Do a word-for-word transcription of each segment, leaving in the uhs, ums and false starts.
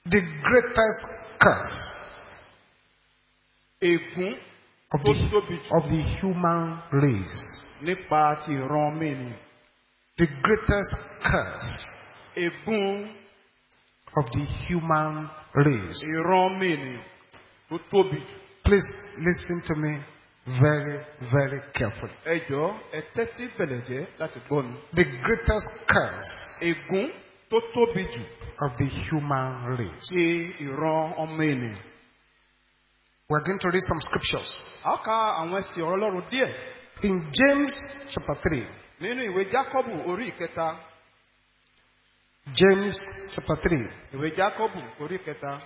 The greatest curse Ègún of tó the, tóbi jù of the human race. nípa ti ìran ọmọ ènìyàn. The greatest curse Ègún of the human race. ìran ọmọ ènìyàn tó tóbi jù. Please listen to me very, very carefully. Ẹ jọ̀ọ́ ẹ tẹ́tí bẹ̀lẹ̀ jẹ́ láti gbọ́ mi. The greatest curse Ègún tó tóbi jù of the human race. ti ìran ọmọ ènìyàn. We're going to read some scriptures. A ó ka àwọn ẹsẹ̀ ọ̀rọ̀ Ọlọ́run díẹ̀ In James chapter three. nínú ìwé Jákọ́bù orí ìkẹta. James chapter three. Ìwé Jákọ́bù orí ìkẹta.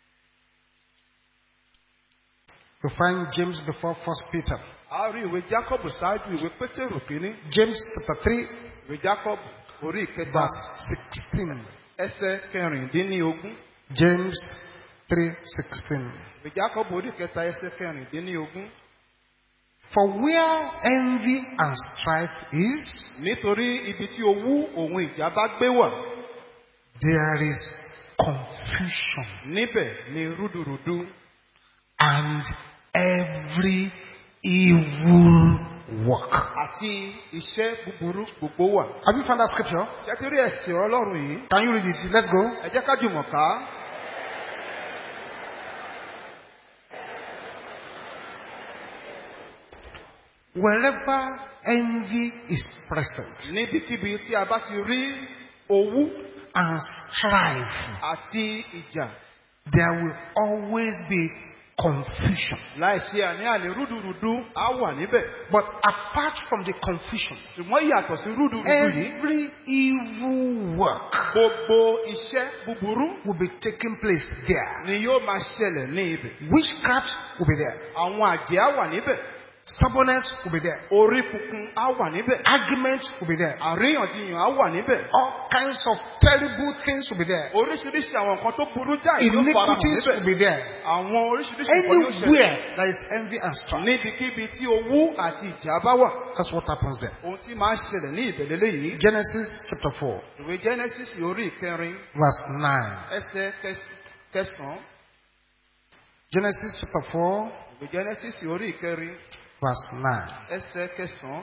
You find James before First Peter. A rí ìwé Jákọ́bù ṣáájú ìwé Pétérù kìíní. James chapter three, Ìwé Jákọ́bù orí ìkẹta verse sixteen. ẹsẹ̀ kẹrìndínlógún. James three sixteen. Ìwé Jákọ́bù orí ìkẹta ẹsẹ̀ kẹrìndínlógún. For where envy and strife is, Nítorí ibi tí owú òun ìjà bá gbé wà, there is confusion níbẹ̀ ni rúdurùdu and every evil work. àti iṣẹ́ búburú gbogbo wà. Have you found that scripture? Ṣé ti rí ẹ̀sìn Ọlọ́run yìí? Can you read it? Let's go. Ẹ jẹ́ ká jùmọ̀ ká. Wherever envy is present Níbikíbi tí a bá ti rí owú and strife, àti ìjà, there will always be confusion. láìsí àní-àní rúdurùdu á wà níbẹ̀. But apart from the confusion, Ṣùgbọ́n yàtọ̀ sí rúdurùdu yìí, every evil work gbogbo iṣẹ́ búburú will be taking place there. ni yóò máa ṣẹlẹ̀ ní ibẹ̀. Witchcraft will be there. Àwọn àjẹ́ á wà níbẹ̀. Stubbornness will be there. Orí kunkun á wà níbẹ̀. Argument will be there. Àríyànjiyàn á wà níbẹ̀. All kinds of terrible things will be there. Oríṣiríṣi àwọn nǹkan tó burú jáì ló farahàn Iniquities will níbẹ̀. be there. Àwọn oríṣiríṣi nǹkan yóò ṣẹlẹ̀. Anywhere there is envy and strife, Níbikíbi tí owú àti ìjà bá wà. that's what happens there. Ohun tí máa ń ṣẹlẹ̀ ní ìbẹ̀lẹ́lẹ́ yìí. Genesis chapter four, Ìwé Genesis orí ìkẹrin verse nine. ẹsẹ̀ kẹsàn-án. Genesis chapter four, Ìwé Genesis orí ìkẹrin verse nine. ẹsẹ̀ kẹsàn-án.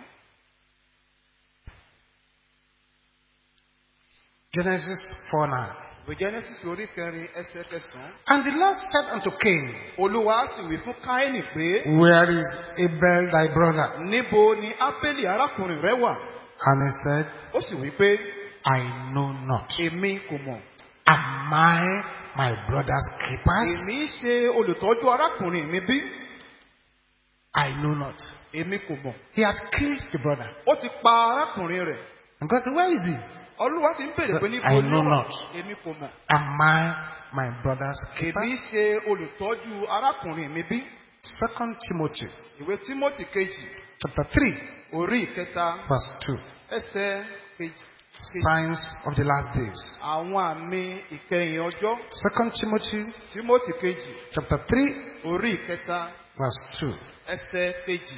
Genesis four nine. Ìwé Genesis orí ìkẹrin ẹsẹ̀ kẹsàn-án. And the Lord said unto Cain, Olúwa sì wí fún Káínì pé, where is Abel thy brother? níbo ni Ábélì arákùnrin rẹ wà? And he said, Ó sì wí pé, I know not. èmi kò mọ̀. Am I my brother's keepers? Èmi ṣe olùtọ́jú arákùnrin mi bí? I know not. Èmi kò mọ̀. He had killed the brother. Ó ti pa arákùnrin rẹ̀. And God said, where is he? Olúwa sì ń bèrè So, pé níbo I ni know ó wà? not. Èmi kò mọ̀. Am I my brother's keeper? Èmi ṣe olùtọ́jú arákùnrin mi bí? Second Timothy Ìwé Tímótì kejì chapter three, orí ìkẹta verse two. ẹsẹ̀ kejì. Signs of the last days. Àwọn àmì ìkẹyìn ọjọ́. Second Timothy Tímótì kejì chapter three, orí ìkẹta verse two. ẹsẹ̀ kejì.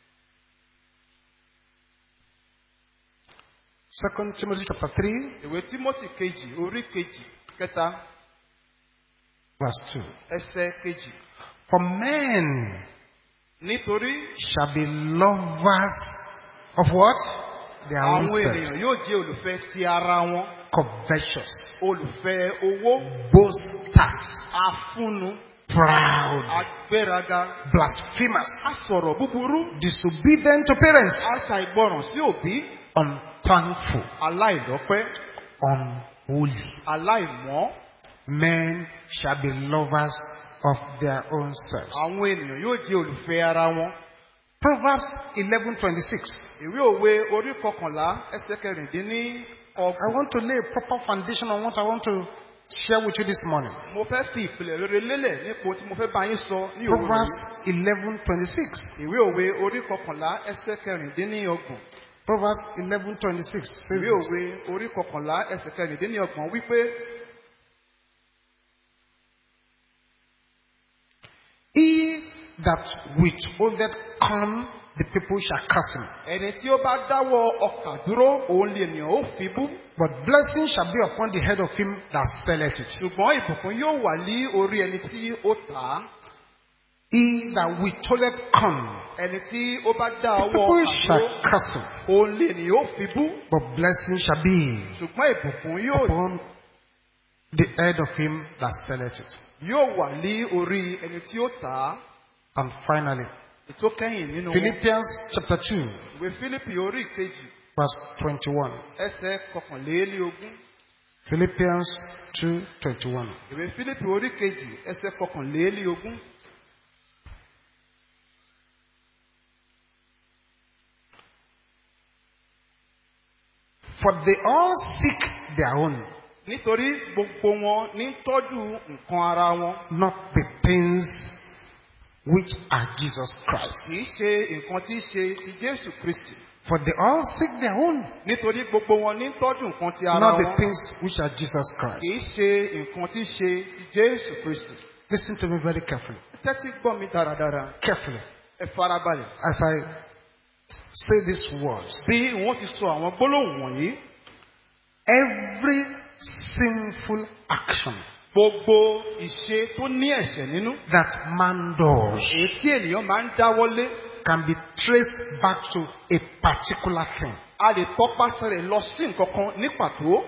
Second Timothy chapter three, Ìwé Tímótì kejì orí kejì kẹta verse two. ẹsẹ̀ kejì. For men Nítorí shall be lovers of what? Their own àwọn self. ènìyàn yóò jẹ́ olùfẹ́ ti ara wọn, Covetous, olùfẹ́ owó, boasters, afúnnu, proud, agbéraga, blasphemous, asọ̀rọ̀ búburú, disobedient to parents, aṣàìgbọràn sí òbí, unthankful, aláìlọ́pẹ́, unholy. aláìmọ́. Men shall be lovers of their own selves. Àwọn ènìyàn yóò jẹ́ olùfẹ́ ara wọn. Proverbs eleven twenty-six. Ìwé òwe orí kọkànlá ẹsẹ̀ kẹrìndínní I ọgbọ̀n. want to lay a proper foundation on what I want to share with you this morning. Mo fẹ́ fi ìpìlẹ̀ rere lélẹ̀ nípo tí mo fẹ́ bá yín sọ ní òwúrọ̀ Proverbs yìí. eleven twenty-six. Ìwé òwe orí kọkànlá ẹsẹ̀ kẹrìndínní ọgbọ̀n. Proverbs eleven twenty-six says Ìwé this. òwe orí kọkànlá ẹsẹ̀ kẹrìndínní ọgbọ̀n wípé, He that withholdeth corn the people shall curse him. Ẹni tí ó bá dáwọ́ ọkà dúró, òun lè ènìyàn ó fi bú. But blessing shall be upon the head of him that selleth it. Ṣùgbọ́n ìbùkún yóò wà ní orí ẹni tí ó tà á. He that withholdeth corn, Ẹni tí ó bá dá the ọwọ́ people ọkà shall dúró, curse him. òun lè ènìyàn ó fi bú. But blessing shall be Ṣùgbọ́n ìbùkún yóò upon the head of him that selleth it. yóò wà ní orí ẹni tí ó tà á. And finally, Ètò kẹ́yìn nínú wọn. Philippians chapter two, Ìwé Fílípì orí ìkejì verse twenty-one. ẹsẹ̀ kọkànlélógún. Philippians two, twenty-one. Ìwé Fílípì orí kejì ẹsẹ̀ kọkànlélógún. For they all seek their own, Nítorí gbogbo wọn ní tọ́jú nǹkan ara wọn. not the things which are Jesus Christ. Kì í ṣe nǹkan tí í ṣe ti Jésù Kristi. For they all seek their own, Nítorí gbogbo wọn ní tọ́jú nǹkan ti ara not the wọn. things which are Jesus Kì Christ. í ṣe nǹkan tí í ṣe ti Jésù Kristi. Listen to me very carefully. Tẹ́tí gbọ́ mi dáradára. Carefully. Ẹ farabalẹ̀. As I say these words. Bí wọ́n ti sọ àwọn gbólóhùn wọ̀nyí, Every sinful action gbogbo ìṣe tó ní ẹ̀ṣẹ̀ nínú, that man does èyí tí ènìyàn máa ń dáwọ́lé, can be traced back to a particular thing. a lè tọpasẹ̀ rẹ̀ lọ sí nǹkan kan ní pàtó.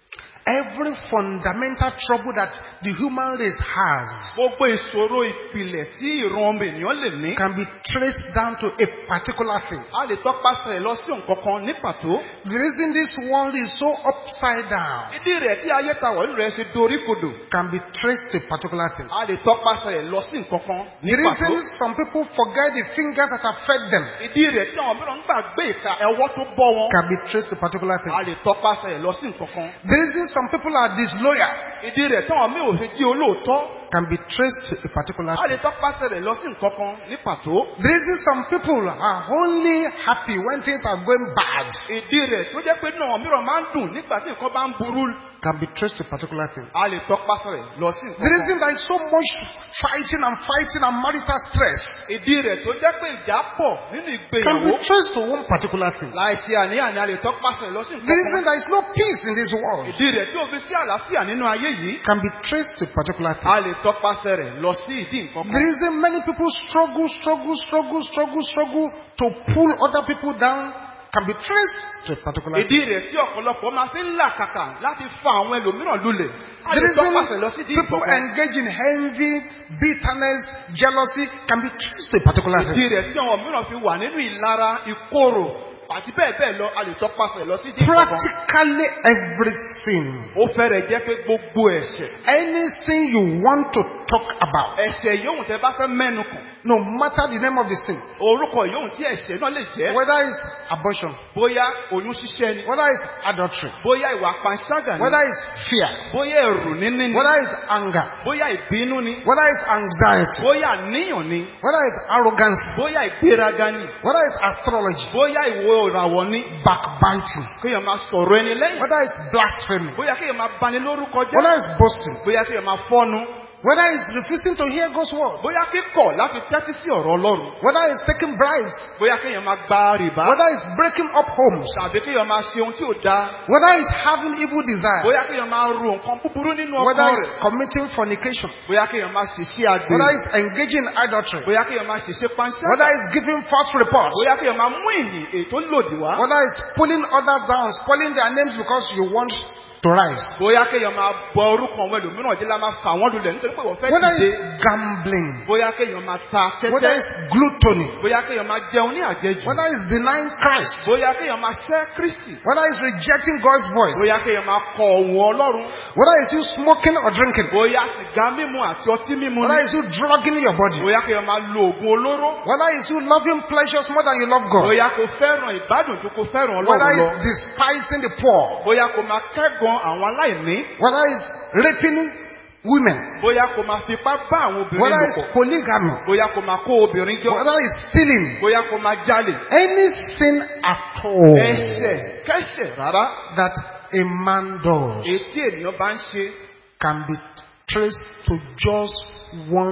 Every fundamental trouble that the human race has Gbogbo ìṣòro ìpìlẹ̀ tí ìran ọmọ ènìyàn lè ní, can be traced down to a particular thing. a lè tọpasẹ̀ rẹ̀ lọ sí nǹkan kan ní pàtó. The reason this world is so upside down Ìdí rẹ̀ tí ayé ta wọ̀nyí rẹ̀ ṣe dorí kodò, can be traced to a particular thing. a lè tọpasẹ̀ rẹ̀ lọ sí nǹkan kan ní The reason pàtó. some people forget the fingers that have fed them Ìdí rẹ̀ tí àwọn mìíràn ń gbàgbé ìka ẹwọ́ tó bọ́ wọn, can be traced to a particular thing. a lè tọpasẹ̀ rẹ̀ lọ sí nǹkan kan. The reason some people are disloyal Ìdí rẹ̀ tí àwọn mìíràn ò ṣe jí olóòótọ́, can be traced to a particular a lè thing. tọpasẹ̀ rẹ̀ lọ sí nǹkan kan ní pàtó. The reason some people are only happy when things are going bad Ìdí rẹ̀ tó jẹ́ pé náà àwọn mìíràn máa ń dùn nígbà tí nǹkan bá ń burú, can be traced to a particular thing. a lè tọpasẹ̀ rẹ̀ lọ sí nǹkan The kan. reason there is so much fighting and fighting and marital stress Ìdí rẹ̀ tó jẹ́ pé ìjà pọ̀ nínú can ìgbéyàwó, be traced to one particular thing. láìsí àníyàn ni a lè tọpasẹ̀ rẹ̀ lọ sí The nǹkan reason kan. there is no peace in this world Ìdí rẹ̀ tí ò fi sí àlàáfíà nínú ayé yìí, can be traced to a particular thing. a lè tọpasẹ̀ rẹ̀ lọ sí ìdí nǹkan The kan. reason many people struggle, struggle, struggle, struggle, struggle to pull other people down can be traced to a particular thing. Ìdí rẹ̀ tí ọ̀pọ̀lọpọ̀ máa fi ń làkàkà láti fa àwọn ẹlòmíràn lulẹ̀, a The lè tọpasẹ̀ lọ sí reason ìdí people nǹkan kan. engage in envy, bitterness, jealousy can be traced to a particular Ìdí thing. rẹ̀ tí àwọn mìíràn fi wà nínú ìlara, ìkorò àti bẹ́ẹ̀ bẹ́ẹ̀ lọ, a lè tọpasẹ̀ lọ sí ìdí nǹkan kan. Practically every sin, Ó fẹ́rẹ̀ jẹ́ pé gbogbo ẹ̀ṣẹ̀, any sin you want to talk about, ẹ̀ṣẹ̀ yòówù tẹ́ bá fẹ́ mẹ́nu kàn, no matter the name of the sin, orúkọ yòówù tí ẹ̀ṣẹ̀ náà lè jẹ́, whether it's abortion, bóyá oyún ṣíṣẹ́ ni, whether it's adultery, bóyá ìwà panṣágà ni, whether it's fear, bóyá ẹ̀rù níní ni, whether it's anger, bóyá ìbínú ni, whether it's anxiety, bóyá àníyàn ni, whether it's arrogance, bóyá ìgbéraga ni, whether it's astrology, bóyá ìwé ìràwọ̀ ni, backbiting, kéèyàn máa sọ̀rọ̀ ẹni lẹ́yìn, whether it's blasphemy, bóyá kéèyàn máa bani lórúkọ whether jẹ́, it's boasting, bóyá kéèyàn máa fọ́nu, whether it's refusing to hear God's word, bóyá kíkọ̀ láti tẹ́tí sí ọ̀rọ̀ Ọlọ́run, whether it's taking bribes, bóyá kéèyàn máa gba rìbá, whether it's breaking up homes, tàbí kéèyàn máa ṣe ohun tí ò dáa, whether it's having evil desires, bóyá kéèyàn máa ro nǹkan búburú nínú whether ọkàn it's rẹ̀, committing fornication, bóyá kéèyàn máa ṣiṣẹ́ whether àgbèrè, it's engaging in adultery, bóyá kéèyàn máa ṣiṣẹ́ panṣágà, whether it's giving false reports, bóyá kéèyàn máa mú ìyìn ètò lòdì wá, whether it's pulling others down, spoiling their names because you want to rise, bóyá kéèyàn máa bọ orúkọ àwọn ẹlòmíràn jẹ́ lá máa fà wọ́n lulẹ̀ nítorí pé wọ́n fẹ́ whether dìde, it's gambling, bóyá kéèyàn máa ta whether tẹ́tẹ́, it's gluttony, bóyá kéèyàn máa jẹun ní àjẹjù, whether it's denying Christ, bóyá kéèyàn máa ṣẹ́ Kristi, whether it's rejecting God's voice, bóyá kéèyàn máa kọ ohùn Ọlọ́run, whether it's you smoking or drinking, bóyá sìgá mímu àti ọtí mímu whether ni, it's you drugging your body, bóyá kéèyàn máa lo oògùn olóró, whether it's you loving pleasures more than you love God, bóyá kò fẹ́ràn ìgbádùn tó kò fẹ́ràn whether Ọlọ́run lọ, it's despising the poor, bóyá kò máa kẹ́gàn àwọn aláìní, whether it's raping women, bóyá kò máa fipá bá àwọn obìnrin whether lò it's pọ̀, polygamy, bóyá kò máa kó obìnrin jọ, whether it's stealing, bóyá kò máa jalè, any sin at all ẹ̀ṣẹ̀ kẹ́ṣẹ̀ rárá that a man does èyí tí ènìyàn bá ń ṣe can be traced to just one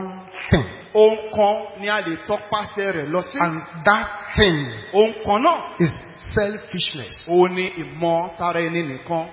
thing. Ohun kan ni a lè tọpasẹ̀ rẹ̀ lọ sí. And that thing Ohun kan náà is selfishness. òun ni ìmọ̀ tara ẹni nìkan.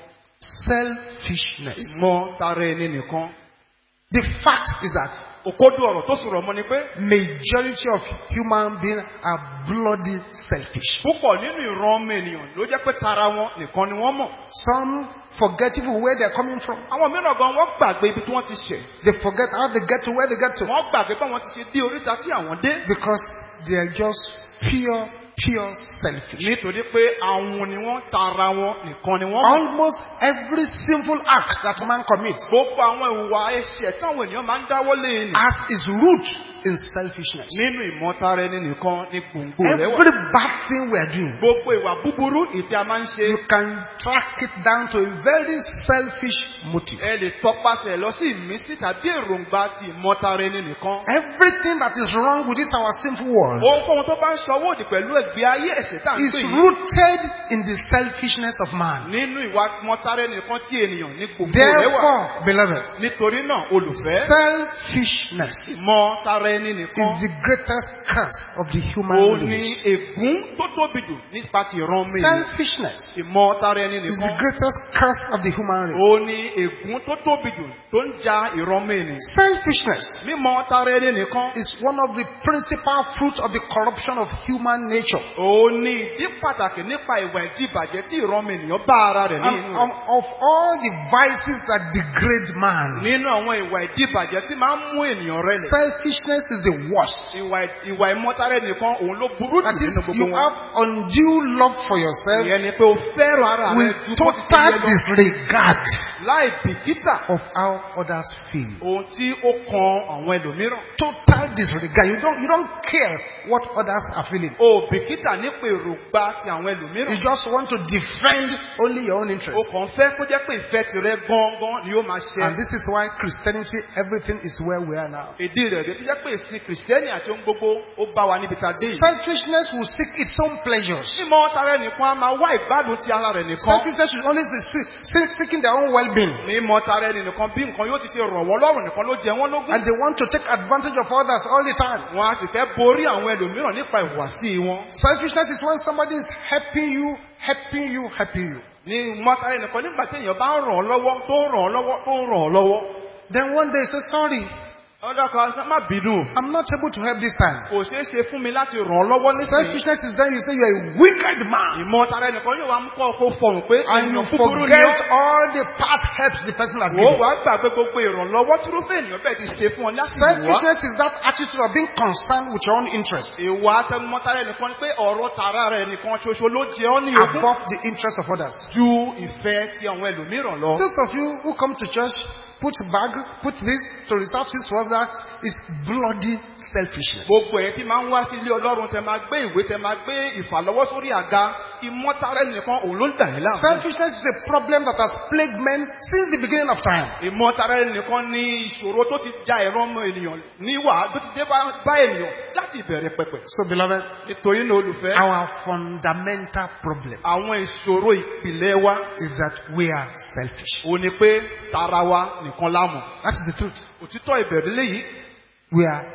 Selfishness. Ìmọ̀ tara ẹni nìkan. The fact is that Òkodo ọ̀rọ̀ tó sọ̀rọ̀ mọ́ ni pé majority of human beings are bloody selfish. púpọ̀ nínú ìran ọmọ ènìyàn ló jẹ́ pé tara wọn nìkan ni wọ́n mọ̀. Some forget even where they're coming from. Àwọn mìíràn gan wọ́n gbàgbé ibi tí wọ́n ti ṣẹ̀. They forget how they get to where they get to. Wọ́n gbàgbé báwọn ti ṣe dé oríta tí àwọn dé. Because they are just pure, pure selfish. Nítorí pé àwọn ni wọ́n tara wọn nìkan ni wọ́n mọ̀. Almost every sinful act that man commits Gbogbo àwọn ìwà ẹ̀ṣẹ̀ táwọn ènìyàn máa ń dáwọ́ lé ní. has its root in selfishness. Nínú ìmọ̀tara ẹni nìkan ni gbòǹgbò rẹ̀ wà. Every bad thing we are doing, Gbogbo ìwà búburú ìtí a máa ń ṣe. you can track it down to a very selfish motive. Ẹ lè tọpasẹ̀ lọ sí ìmísí tàbí èròǹgbà ti ìmọ̀tara ẹni nìkan. Everything that is wrong with this our sinful world Ohunkóhun tó bá ń ṣọwọ́ òdì pẹ̀lú ẹ̀gbé ayé ẹ̀ṣẹ̀ tá à ń is pè yìí. rooted in the selfishness of man. Nínú ìwà ìmọ̀tara ẹni nìkan tí ènìyàn ní gbogbo rẹ̀ wà. Therefore, beloved, Nítorí náà, olùfẹ́, selfishness ìmọ̀tara ẹni is nìkan the greatest curse of the human òun ni race. ègún tó tóbi jù nípa ti ìran mi. Selfishness Ìmọ̀tara ẹni is the nìkan greatest curse of the human race. òun ni ègún tó tóbi jù tó ń ja ìran mi nì. Selfishness Mímọ̀tara ẹni nìkan is one of the principal fruits of the corruption of human nature. òun ni ìdí pàtàkì nípa ìwà ìdíbàjẹ́ tí ìran mi ènìyàn bá ara rẹ̀ And nínú um, rẹ̀. of all the vices that degrade man, Nínú àwọn ìwà ìdíbàjẹ́ tí máa ń mú ènìyàn rẹlẹ̀. selfishness is the worst. Ìwà ìwà ìmọ̀tara ẹni nìkan òun ló burú jù That is, nínú gbogbo you wọn. have undue love for yourself Ìyẹn ni pé o fẹ́ràn ara rẹ with ju bó ti ṣe total yẹ lọ. disregard Láì bìkítà of how others feel. ohun tí ó kan àwọn ẹlòmíràn. Total disregard. You don't, you don't care what others are feeling. O bìkítà nípa èròǹgbà ti àwọn ẹlòmíràn. You just want to defend only your own interest. O kàn fẹ́ kó jẹ́ pé ìfẹ́ tirẹ̀ gangan ni ó máa ṣe. And this is why Christianity, everything is where we are now. Ìdí rẹ̀ rẹ̀ tó jẹ́ pé ìsìn kìrìsìtẹ́nì àti ohun gbogbo ó bá wa níbi tá a dé yìí. Selfishness will seek its own pleasures. Mímọ̀ tara ẹnìkan á máa wá ìgbádùn ti ara rẹ̀ nìkan. Selfishness is always see- see- seeking their own well-being. Mímọ̀ tara ẹnìkan bí nǹkan yóò ti ṣe rọ̀ wọ́n lọ́rùn nìkan ló jẹ wọ́n lógún. And they want to take advantage of others all the time. Wọ́n á sì fẹ́ borí àwọn ẹlòmíràn nípa ìhùwàsí wọn. Selfishness is when somebody is helping you, helping you, helping you. Ní mímọ̀ tara ẹnìkan nígbà tí èèyàn bá ń ràn ọ́ lọ́wọ́ tó ń ràn ọ́ lọ́wọ́ tó ń ràn ọ́ lọ́wọ́. Then one day say, sorry, Ọjọ́ kan má bínú. I'm not able to help this time. Kò ṣeé ṣe fún mi láti ràn ọ́ lọ́wọ́ nísìnyí. Selfishness is then you say you're a wicked man. Ìmọ̀ tara ẹnìkan yóò wá mú kọ́ kó fọhùn pé And you ènìyàn búburú ni forget ọ́. all the past helps the person has Ó given. wàá gbàgbé gbogbo ìrànlọ́wọ́ tí irúfẹ́ ènìyàn bẹ́ẹ̀ ti ṣe fún ọ láti wá. Selfishness is that attitude of being concerned with your own interest Ìwà atẹnumọ́tara ẹnìkan ni pé ọ̀rọ̀ tara rẹ̀ nìkan ṣoṣo ló jẹ ọ́ ní ogún. above the interest of others. Ju ìfẹ́ ti àwọn ẹlòmíràn lọ. Those of you who come to church, put bag, put this to reserve this was that is bloody selfishness. Gbogbo ẹ̀ tí máa ń wá sí ilé Ọlọ́run tẹ máa gbé ìwé tẹ máa gbé ìfàlọ́wọ́ sórí àga. Ìmọ̀tara ẹnìkan òun ló ń dà yín láàmú. Selfishness is a problem that has plagued men since the beginning of time. Ìmọ̀tara ẹnìkan ní ìṣòro tó ti ja ẹ̀rọ ọmọ ènìyàn níwà tó ti dé bá bá ènìyàn láti ìbẹ̀rẹ̀ pẹ̀pẹ̀. So, beloved, Nítorí náà olùfẹ́, our fundamental problem àwọn ìṣòro ìpìlẹ̀ wa is that we are selfish. òun ni pé tara wa nìkan lámọ̀. That is the truth. Òtítọ́ ìbẹ̀rẹ̀ léyìí, We are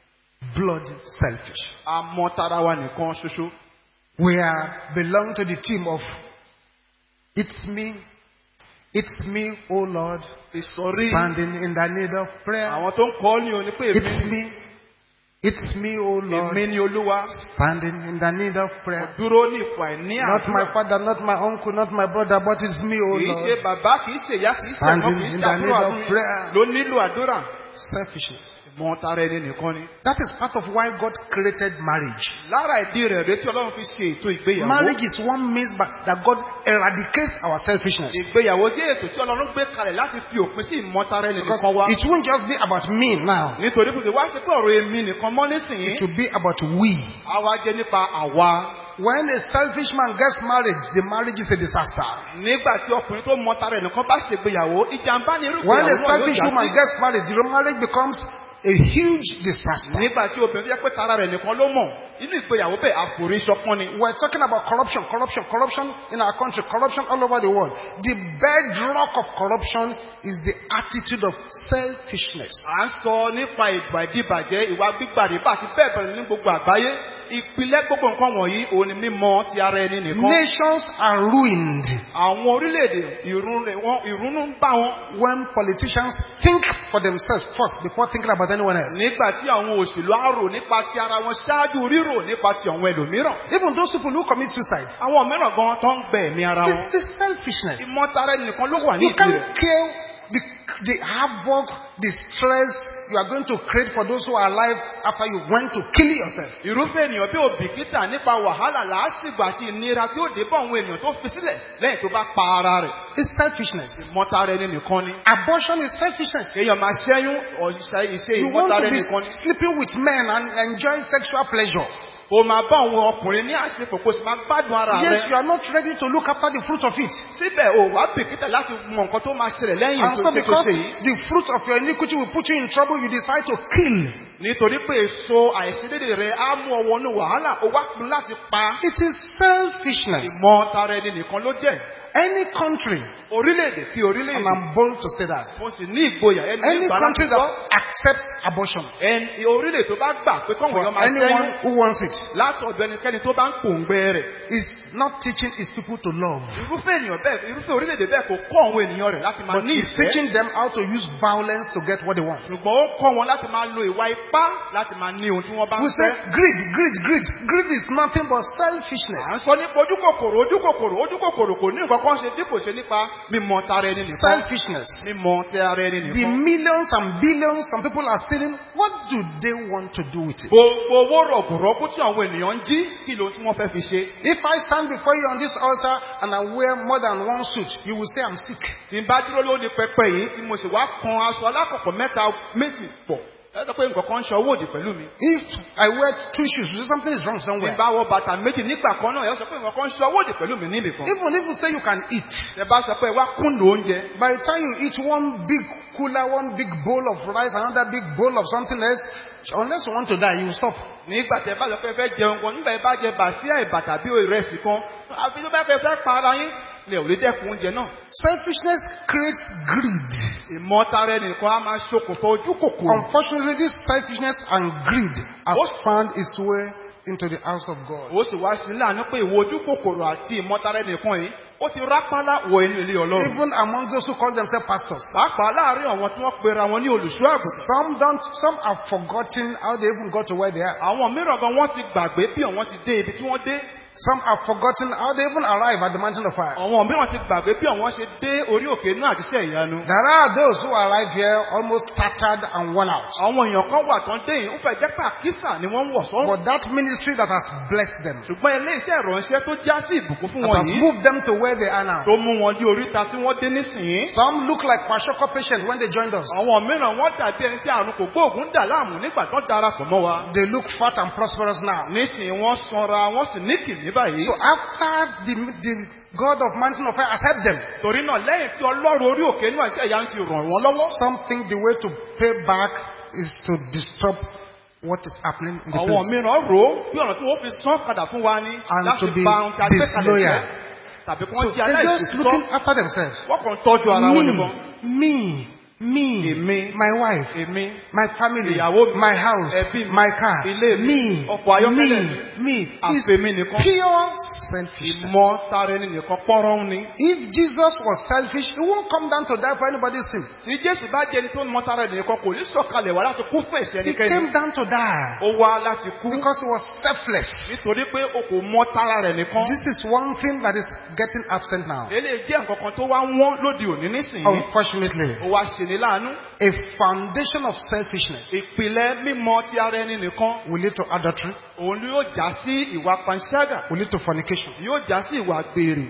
bloody selfish. a mọ tara wa nìkan ṣoṣo. We are belong to the team of it's me, it's me, oh Lord, Ìsọ̀rí standing in the need of prayer. àwọn tó ń kọ́ ní òní pé It's èmi me, it's me, oh Lord, èmi ni Olúwa standing in the need of prayer. dúró ní ipò àìní Not my àdúrà. father, not my uncle, not my brother, but it's me, oh Kìí ṣe Lord. bàbá, kìí ṣe ìyá, kìí ṣe ọmọ, Standing kìí in ṣe the need àbúrò of àbúrò prayer. ló nílò àdúrà. Selfishness. Mọ tara ẹni nìkan ni. That is part of why God created marriage. Lára ìdí rẹ̀ rẹ̀ tí Ọlọ́run fi ṣe ètò ìgbéyàwó. Marriage is one means by, that God eradicates our selfishness. Ìgbéyàwó jẹ́ ètò tí Ọlọ́run gbé kalẹ̀ láti fi òpin sí ìmọ̀tara ẹni Because nìkan wá. it won't just be about me now. Nítorí pé wá ṣe pé ọ̀rọ̀ èmi nìkan mọ́ nísìnyí. It will be about we. Àwa jẹ́ nípa àwa When a selfish man gets married, the marriage is a disaster. Nígbà tí ọkùnrin tó mọ tara ẹnìkan bá ṣègbéyàwó, ìjàmbá ni irú When ìgbéyàwó a náà yóò selfish já woman sí. gets married, the marriage becomes a huge disaster. Nígbà tí obìnrin tó jẹ́ pé tara rẹ̀ nìkan ló mọ̀, inú ìgbéyàwó bẹ́ẹ̀ àforíṣọpọ́n ni. We're talking about corruption, corruption, corruption in our country, corruption all over the world. The bedrock of corruption is the attitude of selfishness. À ń sọ nípa ìgbà ìdíbàjẹ́, ìwà gbígbàdébà àti bẹ́ẹ̀ bẹ̀rẹ̀ ní gbogbo àgbáyé. Ìpìlẹ̀ gbogbo nǹkan wọ̀nyí òun ni mímọ̀ ti ara ẹni nìkan. Nations are ruined Àwọn orílẹ̀-èdè ìrúnú ń bá wọn. when politicians think for themselves first before thinking about anyone else. Nígbà tí àwọn òṣèlú á rò nípa ti ara wọn ṣáájú rírò nípa ti àwọn ẹlòmíràn. Even those people who commit suicide. Àwọn mìíràn gan tó ń gbẹ ẹ̀mí ara wọn. This, this selfishness. Ìmọ̀tara ẹni nìkan ló wà ní You ìdí can't rẹ̀. care the, the havoc, the stress you are going to create for those who are alive after you went to kill yourself. Irúfẹ́ ènìyàn bí òbìkítà nípa wàhálà làásìgbò àti ìnira tí ó dé bá àwọn ènìyàn tó fi sílẹ̀ lẹ́yìn tó bá pa ara rẹ̀. It's selfishness. Ìmọ̀tara ẹni nìkan ni. Abortion is selfishness. Èèyàn máa ṣẹ́yún ọ̀ṣìṣẹ́ ìṣe You want ìmọ̀tara to be ẹni nìkan ni. sleeping with men and enjoy sexual pleasure. O máa bá àwọn ọkùnrin ní àṣepọ̀ kó sì máa gbádùn ara Yes, you rẹ̀. are not ready to look after the fruit of it. Síbẹ̀ o wá bìkítà láti mọ nǹkan tó máa ṣẹlẹ̀ lẹ́yìn And tó so ṣe tó because ṣe yìí. the fruit of your iniquity will put you in trouble, you decide to kill. Nítorí pé èso àìṣedéédé rẹ̀ á mú ọ wọnú wàhálà, o wá pinnu láti pa. It is selfishness. Ìmọ̀tara ẹni nìkan ló jẹ́. Any country, Orílẹ̀-èdè kí and orílẹ̀-èdè. I'm bold to say that, Mo sì ní ìgboyà ẹni any nígbà country láti sọ. that accepts abortion, Ẹni orílẹ̀ tó bá gbà pé kọ́wọ̀n èèyàn for máa anyone ṣẹ́yún who wants it, látọ̀dọ̀ ẹnikẹ́ni tó bá ń pòǹgbẹ rẹ̀. is not teaching its people to love, Irúfẹ́ ènìyàn bẹ́ẹ̀, irúfẹ́ orílẹ̀-èdè bẹ́ẹ̀ kò kọ́ àwọn ènìyàn rẹ̀ láti máa but ní is ìfẹ́. teaching them how to use violence to get what they want. Ṣùgbọ́n ó kọ́ wọn láti máa lo ìwà ipá láti máa ní ohun tí wọ́n bá ń We say fẹ́. greed, greed, greed. Greed is nothing but À ń selfishness. sọ nípa ojúkòkòrò, ojúkòkòrò, ojúkòkòrò kò ní nǹkan kan ṣe bí kò ṣe nípa mímọ̀ tara ẹni nìkan. Selfishness. Mímọ̀ tara ẹni The nìkan. millions and billions some people are stealing, what do they want to do with it? Gbogbo owó rọ̀gùrọ̀gù tí àwọn ènìyàn ń jí, kí ló tí wọ́n fẹ́ fi ṣe? If I stand before you on this altar and I wear more than one suit, you will say I'm sick. Tí n bá dúró lórí pẹpẹ yìí tí mo sì wá kan aṣọ alákọ̀ọ́kọ́ mẹ́ta méjì pọ̀. Ẹ sọ pé nǹkan kan ń ṣe owó òdì pẹ̀lú mi. If I wear two shoes, something is wrong Tí n somewhere. bá wọ bàtà méjì nígbà kan náà, ẹ sọ pé nǹkan kan ń ṣe owó òdì pẹ̀lú mi níbì kan. Even if you say you can eat, Ẹ bá sọ pé wá kúndùn oúnjẹ. by the time you eat one big cooler, one big bowl of rice, another big bowl of something else, unless you want to die, you will stop. Nígbà tí ẹ bá sọ pé ẹ fẹ́ jẹun kan, nígbà ẹ bá jẹ bàsíà ìbàtà bí ìrẹsì kan, àfi tó bá fẹ́ fẹ́ pa ara yín, lè ò lè dẹ́kun oúnjẹ náà. Selfishness creates greed. Ìmọ̀tara ẹnìkan á máa ṣokùnfà ojú kòkòrò. Unfortunately, this selfishness and greed has found its way into the house of God. Ó sì wá sí láàánú pé ìwọ ojú kòkòrò àti ìmọ̀tara ẹnìkan yìí, ó ti rápálá wọ inú ilé Ọlọ́run. Even among those who call themselves pastors. Pàápàá láàárín àwọn tí wọ́n pera wọn ní olùṣọ́ àgùntàn. Some don't, some have forgotten how they even got to where they are. Àwọn mìíràn gan wọ́n ti gbàgbé bí àwọn ti dé ibi tí wọ́n dé. Some have forgotten how they even arrive at the mountain of fire. Àwọn mìíràn ti gbàgbé bí àwọn ṣe dé orí òkè náà àti iṣẹ́ ìyanu. There are those who arrive here almost tattered and worn out. Àwọn èèyàn kan wà tán dé yìí, ó fẹ́ jẹ́ pé àkísà ni wọ́n ń wọ̀ sọ́run. But that ministry that has blessed them, Ṣùgbọ́n ilé iṣẹ́ ìránṣẹ́ tó já sí ìbùkún fún that wọn has yìí, moved them to where they are now. tó mú wọn dé oríta tí wọ́n dé nísìnyí. Some look like Kwashiorkor patients when they joined us. Àwọn mìíràn wọ́n dàbí ẹni tí àrùn kò gbóògùn dà láàmú nígbà tó darapọ̀ mọ́ wa. They look fat and prosperous now. Nísìnyí wọ́n sanra, wọ́n sì ní kìíní báyìí. So after the, the God of mountain of fire has helped them, Torí náà lẹ́yìn tí Ọlọ́run orí òkè náà iṣẹ́ ìyanu ti ràn wọ́n lọ́wọ́. some think the way to pay back is to disturb what is happening in the Àwọn place. mìíràn rò ó bí ọ̀nà tí wọ́n fi sán padà fún wa ní And láti to be ba ohun tí a gbé kalẹ̀ disloyal. jẹ́. Tàbí kí So wọ́n jẹ́ they're just aláìsòtítọ́. looking after themselves. Wọ́n kàn ń tọ́jú ara wọn nìkan. Me, me, me, Èmi. my wife, Èmi. my family, Ìyàwó mi. my house, Ẹbí mi. my car, Ilé mi. me, Ọkọ̀ ayọ́kẹ́lẹ́ me, me. It's Àfẹ́mi nìkan. pure selfishness. Ìmọ̀ tara ẹni nìkan pọ́nrán ni. If Jesus was selfish, he won't come down to die for anybody's sin. Tí Jésù bá jẹ́ ẹni tó mọ tara ẹni nìkan kò ní sọ̀kalẹ̀ wá láti kú fún ẹ̀ṣẹ̀ He ẹnikẹ́ni. came down to die Ó wá láti kú because he was selfless. nítorí pé o kò mọ tara rẹ̀ nìkan. This is one thing that is getting absent now. Eléyìí jẹ́ nǹkan kan tó wá wọ́n lóde òní nísìnyí. Unfortunately, Ó wá ṣe ní láàánú. a foundation of selfishness Ìpìlẹ̀ mímọ̀ ti ara ẹni nìkan. will lead to adultery, Òun ni yóò já sí ìwà panṣágà. will lead to fornication, Yóò já sí ìwà gbèrè.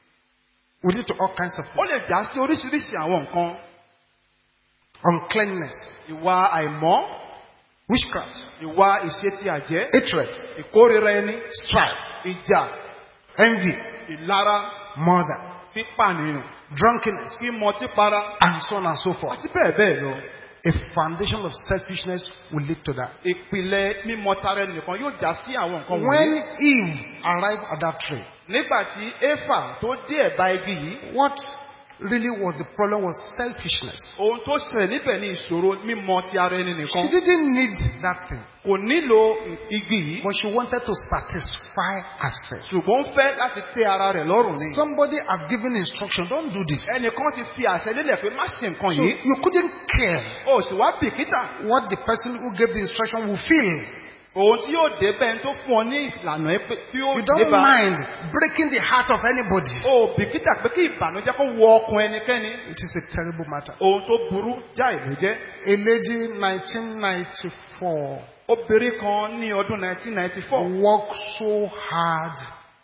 will lead to all kinds of Ó things. lè já sí oríṣiríṣi àwọn nǹkan. Uncleanness. Ìwà àìmọ́. witchcraft, ìwà ìṣetí àjẹ́, hatred, ìkórìíra ẹni, strife, ìjà, envy, ìlara, murder, pípànìyàn, drunkenness, kí mọtí para, and so on and so forth. àti bẹ́ẹ̀ bẹ́ẹ̀ lọ. A foundation of selfishness will lead to that. Ìpìlẹ̀ mímọtara ẹni nìkan yóò já sí àwọn nǹkan When wọ̀nyí. Eve arrived at that tree, Nígbà tí Éfà tó dé ẹ̀bá igi yìí, what really was the problem was selfishness. ohun tó ṣẹlẹ̀ níbẹ̀ ni ìṣòro mímọ ti ara ẹni She nìkan. didn't need that thing, Kò nílò igi yìí, but she wanted to satisfy herself. ṣùgbọ́n ń fẹ́ láti tẹ́ ara rẹ̀ lọ́rùn ni. Somebody has given instruction, don't do this. Ẹnìkan ti fi àṣẹ lélẹ̀ pé má ṣe nǹkan So yìí. you couldn't care O sì wá bìkítà. what the person who gave the instruction will feel. Ohun tí yóò dé bẹ́ẹ̀ tó fún ọ ní ìlànà ẹ pé tí yóò You dé don't bá. mind breaking the heart of anybody. O bìkítà pé kí ìbànújẹ́ kó wọ ọkàn ẹnikẹ́ni. It is a terrible matter. Ohun tó burú já ìlú jẹ́. A lady, nineteen ninety-four, Obìnrin kan ní ọdún nineteen ninety-four. worked so hard.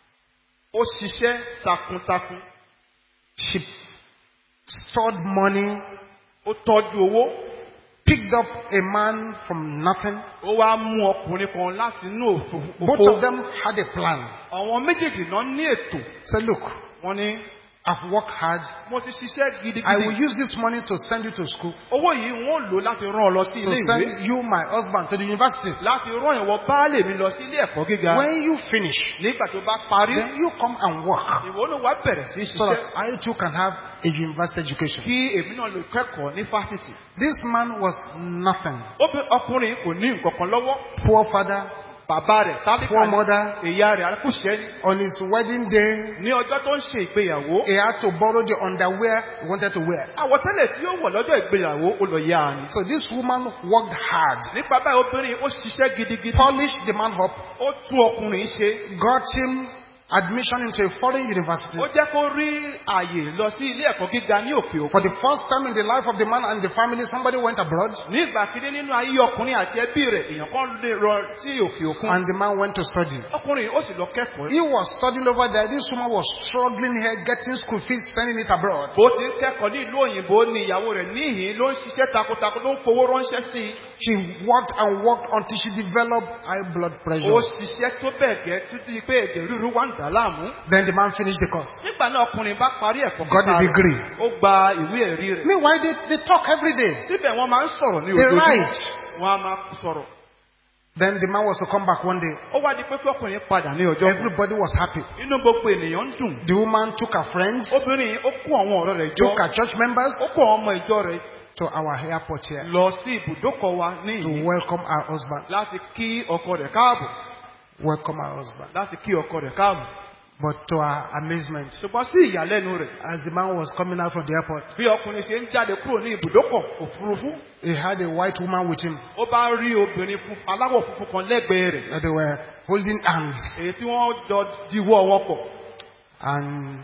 Ó ṣiṣẹ́ takuntakun. She stored money, Ó tọ́jú owó. picked up a man from nothing. Ó wá mú ọkùnrin kan láti inú òfurufú. Both of them had a plan. Àwọn méjèèjì náà ní ètò. Say, look, Wọ́n ní I've worked hard. mo ti ṣiṣẹ́ gidigidi. I will use this money to send you to school, Owó yìí wọ́n lò láti rán ọ lọ sí to ilé ìwé. send you, my husband, to the university. Láti rán ìwọ baálé mi lọ sí ilé ẹ̀kọ́ gíga. When you finish, Nígbà tó bá parí, then you come and work, ìwọ ló wá bẹ̀rẹ̀ sí so that ṣiṣẹ́. I too can have a university education. Kí èmi náà lè kẹ́kọ̀ọ́ ní fásitì. This man was nothing. Obì- Ọkùnrin kò ní nǹkan kan lọ́wọ́. Poor father, Bàbá rẹ̀ poor tálíkà ni. mother. Ìyá rẹ̀ alákùṣẹ́ ni. On his wedding day, Ní ọjọ́ tó ń ṣe ìgbéyàwó. he had to borrow the underwear he wanted to wear. Àwọ̀tẹ́lẹ̀ tí ó wọ̀ lọ́jọ́ ìgbéyàwó ó lọ yá ni. So this woman worked hard, Nípa báyìí obìnrin ó ṣiṣẹ́ gidigidi. polished the man up, Ó tún ọkùnrin ṣe. got him admission into a foreign university. Ó jẹ́ kó rí àyè lọ sí ilé ẹ̀kọ́ gíga ní òkè òkun. For the first time in the life of the man and the family, somebody went abroad, Ní ìgbà kìíní nínú ayé ọkùnrin àti ẹbí rẹ̀, èèyàn kan lè rọ sí òkè òkun. and the man went to study. Ọkùnrin ó sì lọ kẹ́kọ̀ọ́. He was studying over there. This woman was struggling here, getting school fees, sending it abroad. Bó ti ń kẹ́kọ̀ọ́ ní ìlú òyìnbó ni ìyàwó rẹ̀ níhìn ló ń ṣiṣẹ́ takuntakun ló ń fowó ránṣẹ́ sí i. She worked and worked until she developed high blood pressure. Ó ṣiṣẹ́ tó bẹ́ẹ̀ gẹ́ títí pé ẹ̀jẹ̀ ríru wá ń dà á láàmú. Then the man finished the course. Nígbà náà ọkùnrin bá parí ẹ̀kọ́ Got a kíkà rẹ̀. degree. Ó gba ìwé ẹ̀rí rẹ̀. Meanwhile, they, they talk every day. Síbẹ̀ wọ́n máa ń sọ̀rọ̀ ní They ojoojúmọ́. write. Wọ́n á máa sọ̀rọ̀. Then the man was to come back one day. Ó wá di pé kí ọkùnrin padà ní ọjọ́ kan. Everybody was happy. Inú gbogbo ènìyàn ń dùn. The woman took her friends, Obìnrin ó kó àwọn ọ̀rẹ́ rẹ̀ jọ. took her church members Ó kó àwọn ọmọ ìjọ rẹ̀ to our airport here lọ sí ibùdókọ̀ wa ní to ìlú welcome our husband. láti kí ọkọ rẹ̀ káàbọ̀. Welcome our husband. Láti kí ọkọ rẹ̀ káàbọ̀. But to our amazement, Ṣùgbọ́n sí ìyàlẹ́nu rẹ̀, as the man was coming out from the airport, bí ọkùnrin ṣe ń jáde kúrò ní ibùdókọ̀ òfurufú, he had a white woman with him. ó bá rí obìnrin fún aláwọ̀ funfun kan lẹ́gbẹ̀ẹ́ rẹ̀. And they were holding hands. Èyí tí wọ́n jọ diwọ́ wọn pọ̀. And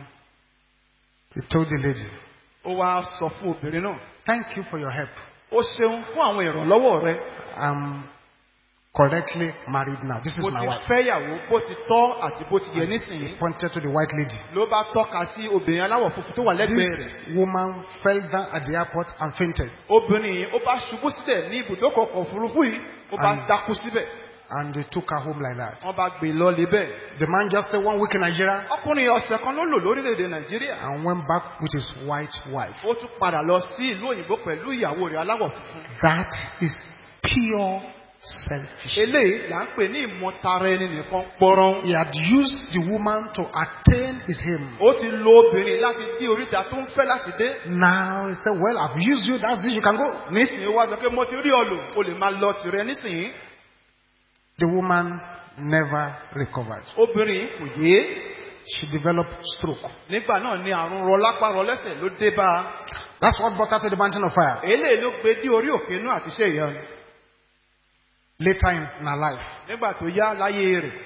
he told the lady, Ó wá sọ fún obìnrin náà. thank you for your help. Ó ṣeun fún àwọn ìrànlọ́wọ́ rẹ̀. I'm correctly married now. This Bó is my ti wife. fẹ́yàwó, bó ti tọ́ àti bó ti yẹ nísìnyí. Pointed to the white lady. Ló bá tọ́ka sí obìnrin aláwọ̀ funfun tó wà lẹ́gbẹ̀ẹ́ rẹ̀. This woman fell down at the airport and fainted. Obìnrin yìí ó bá ṣubú sílẹ̀ ní ibùdókọ̀ ọkọ̀ òfurufú yìí, ó bá Àmín. dákú síbẹ̀. And they took her home like that. Wọ́n bá gbé e lọ lébẹ̀. The man just stayed one week in Nigeria Ọkùnrin ọ̀sẹ̀ kan ló lò lórílẹ̀‐èdè Nàìjíríà. and went back with his white wife. Ó tún padà lọ sí ìlú òyìnbó pẹ̀lú ìyàwó rẹ̀ aláwọ̀ funfun. That is pure selfishness. Eléyìí là ń pè ní ìmọ̀tara ẹni nìkan pọ́rọ́n. He had used the woman to attain his aim. Ó ti lo obìnrin láti dé oríta tó ń fẹ́ láti dé. Now he said, well, I've used you, that's it, you can go. Nísìnyí wá sọ pé mo ti rí ọ lò, o lè máa lọ tìrẹ nísìnyí. The woman never recovered. Obìnrin kò yé. She developed stroke. Nígbà náà ni àrùn rọlápá rọlẹ́sẹ̀ ló dé bá a. That's what brought her to the mountain of fire. Eléyìí ló gbé dé orí òkè inú àti iṣẹ́ ìyanu. Later in her life. Nígbà tó yá láyé rẹ̀,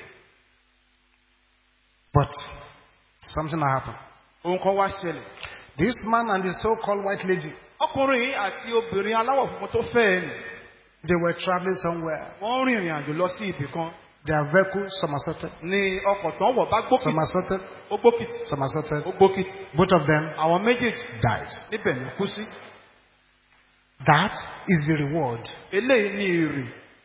But something happened. ohun kan wá ṣẹlẹ̀. This man and the so-called white lady, Ọkùnrin yìí àti obìnrin aláwọ̀ funfun tó fẹ́ ẹ nì. they were traveling somewhere. Wọ́n rìn ìrìn àjò lọ sí ibì kan. Their vehicle somersaulted, Ní ọkọ̀ tó ń wọ̀ bá gbókìtì. somersaulted, Ó gbókìtì. somersaulted. Ó gbókìtì. Both of them Àwọn méjèèjì died. níbẹ̀ ló kú sí. That is the reward Eléyìí ni èrè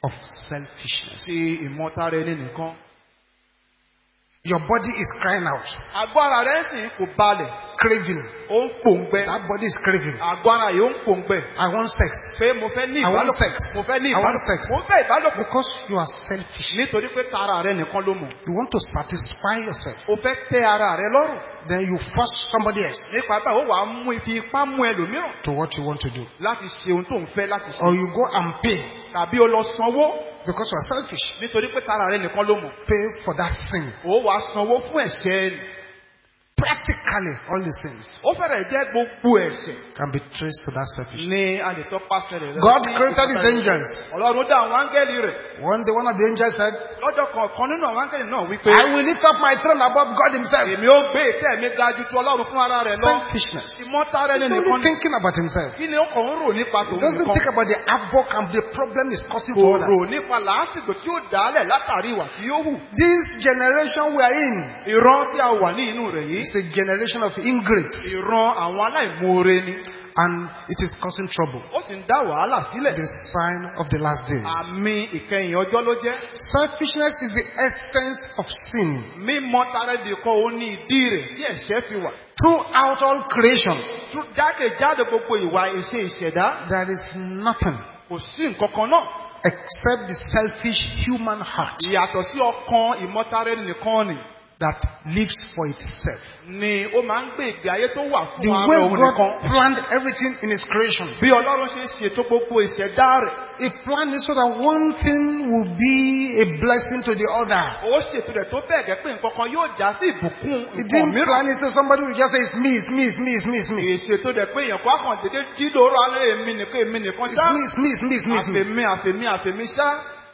of selfishness. Ti ìmọ̀tara ẹni nìkan. Your body is crying out, Agbára rẹ̀ sì kò balẹ̀. craving. Ó ń pòǹgbẹ. That body is craving. Agbára yìí ó ń pòǹgbẹ. I want sex. Pé mo fẹ́ ní I want ìbálòpọ̀. sex. Mo fẹ́ ní I want ìbálòpọ̀. sex. Mo fẹ́ ìbálòpọ̀. Because you are selfish. Nítorí pé tara rẹ̀ nìkan ló mọ̀. You want to satisfy yourself. O fẹ́ tẹ́ ara rẹ̀ lọ́rùn. Then you force somebody else Nípa báyìí ó wàá mú ifi ipá mú ẹlòmíràn to what you want to do. láti ṣe ohun tó ń fẹ́ láti ṣe. Or you go and pay Tàbí o lọ sanwó because you are selfish. nítorí pé tara rẹ̀ nìkan ló mọ̀. Pay for that sin. Ó wàá sanwó fún ẹ̀ṣẹ̀ ẹni. Practically, all these sins Ó fẹ́rẹ̀ jẹ́ gbogbo ẹ̀ṣẹ̀ can be traced to that selfishness. ní a lè tọ́pasẹ̀ rẹ̀. God created his angels. Ọlọ́run dá àwọn áńgẹ́lì rẹ̀. One day, one of the angels said, Lọ́jọ́ kan kan nínú àwọn áńgẹ́lì náà wípé. I will lift up my throne above God himself. Èmi ó gbé ìtẹ́ mi ga ju ti Ọlọ́run fún ara rẹ̀ lọ. Selfishness. Ìmọ̀tara ẹni He's nìkan only ni. thinking about himself. Kí ni ó kàn ń rò nípa He tòun doesn't nìkan? think about the havoc and the problem is causing Kò for rò others. nípa làásìgbò tí ó dálẹ̀ látàrí ìwà tí ó hù. This generation we are in Ìran tí a wà ní inú rẹ̀ yìí. is a generation of ingrates, Ìran àwọn aláìmoore ni. and it is causing trouble. Ó sì ń dá wàhálà sílẹ̀. The sign of the last days. Àmì ìkẹyìn ọjọ́ ló jẹ́. Selfishness is the essence of sin. Mímọ̀tara ẹni kan ó ní ìdí rẹ̀ tí ẹ̀ṣẹ̀ fi wà. Throughout all creation, Tún jákèjádò gbogbo ìwà ìṣe ìṣẹ̀dá. there is nothing Kò sí nǹkan kan náà. except the selfish human heart Ìyàtọ̀ sí ọkàn ìmọ̀tara ẹni nìkan ni. that lives for itself. Ni ó máa ń gbé ìgbé ayé tó wà The fún ara way òun God nìkan. planned everything in his creation, Bí Ọlọ́run ṣe ṣètò gbogbo ìṣẹ̀dá rẹ̀. he planned it so that one thing will be a blessing to the other. Ó ṣètò rẹ̀ tó bẹ́ẹ̀ gẹ́ pé nǹkan kan yóò já sí ìbùkún He nǹkan didn't mìíràn. plan it so somebody will just say, it's me, it's me, it's me, it's me, it's me. Ìṣètò rẹ̀ pé èèyàn kó àkàn dédé jí lóru alẹ́ èmi nìkan èmi nìkan It's ṣá. me, it's me, it's me, it's me, it's me. Àfẹ̀mí àfẹ̀mí àfẹ̀mí ṣá.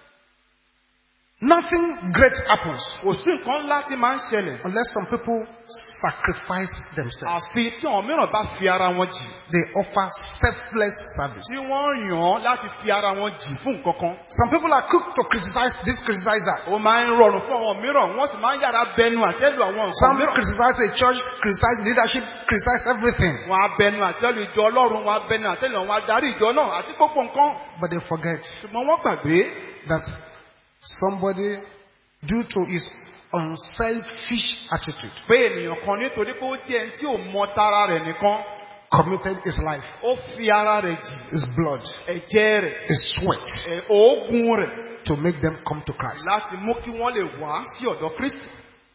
Nothing great happens Kò sí nǹkan ńlá tí máa ń ṣẹlẹ̀. unless some people sacrifice themselves. Àfi tí àwọn mìíràn bá fi ara wọn jì. They offer selfless service. Tí wọ́n yàn án láti fi ara wọn jì fún nǹkan kan. Some people are quick to criticize this, criticize that. Ó máa ń rọrùn fún àwọn mìíràn. Wọ́n sì máa ń yára bẹnu àtẹ́lù àwọn nǹkan Some mìíràn. criticize a church, criticize leadership, criticize everything. Wọ́n á bẹnu àtẹ́lù ìjọ Ọlọ́run, wọ́n á bẹnu àtẹ́lù àwọn adarí ìjọ náà àti gbogbo nǹkan. But they forget Ṣùgbọ́n wọ́n gbàgbé. that somebody, due to his unselfish attitude, Pé ènìyàn kan nítorí pé ó jẹ́ ẹni tí ò mọ tara rẹ̀ nìkan. committed his life, Ó fi ara rẹ̀ jì. his blood, Ẹ̀jẹ̀ rẹ̀. his sweat ẹ̀, Òógùn rẹ̀. to make them come to Christ. Láti mú kí wọ́n lè wá sí ọ̀dọ̀ Kristi.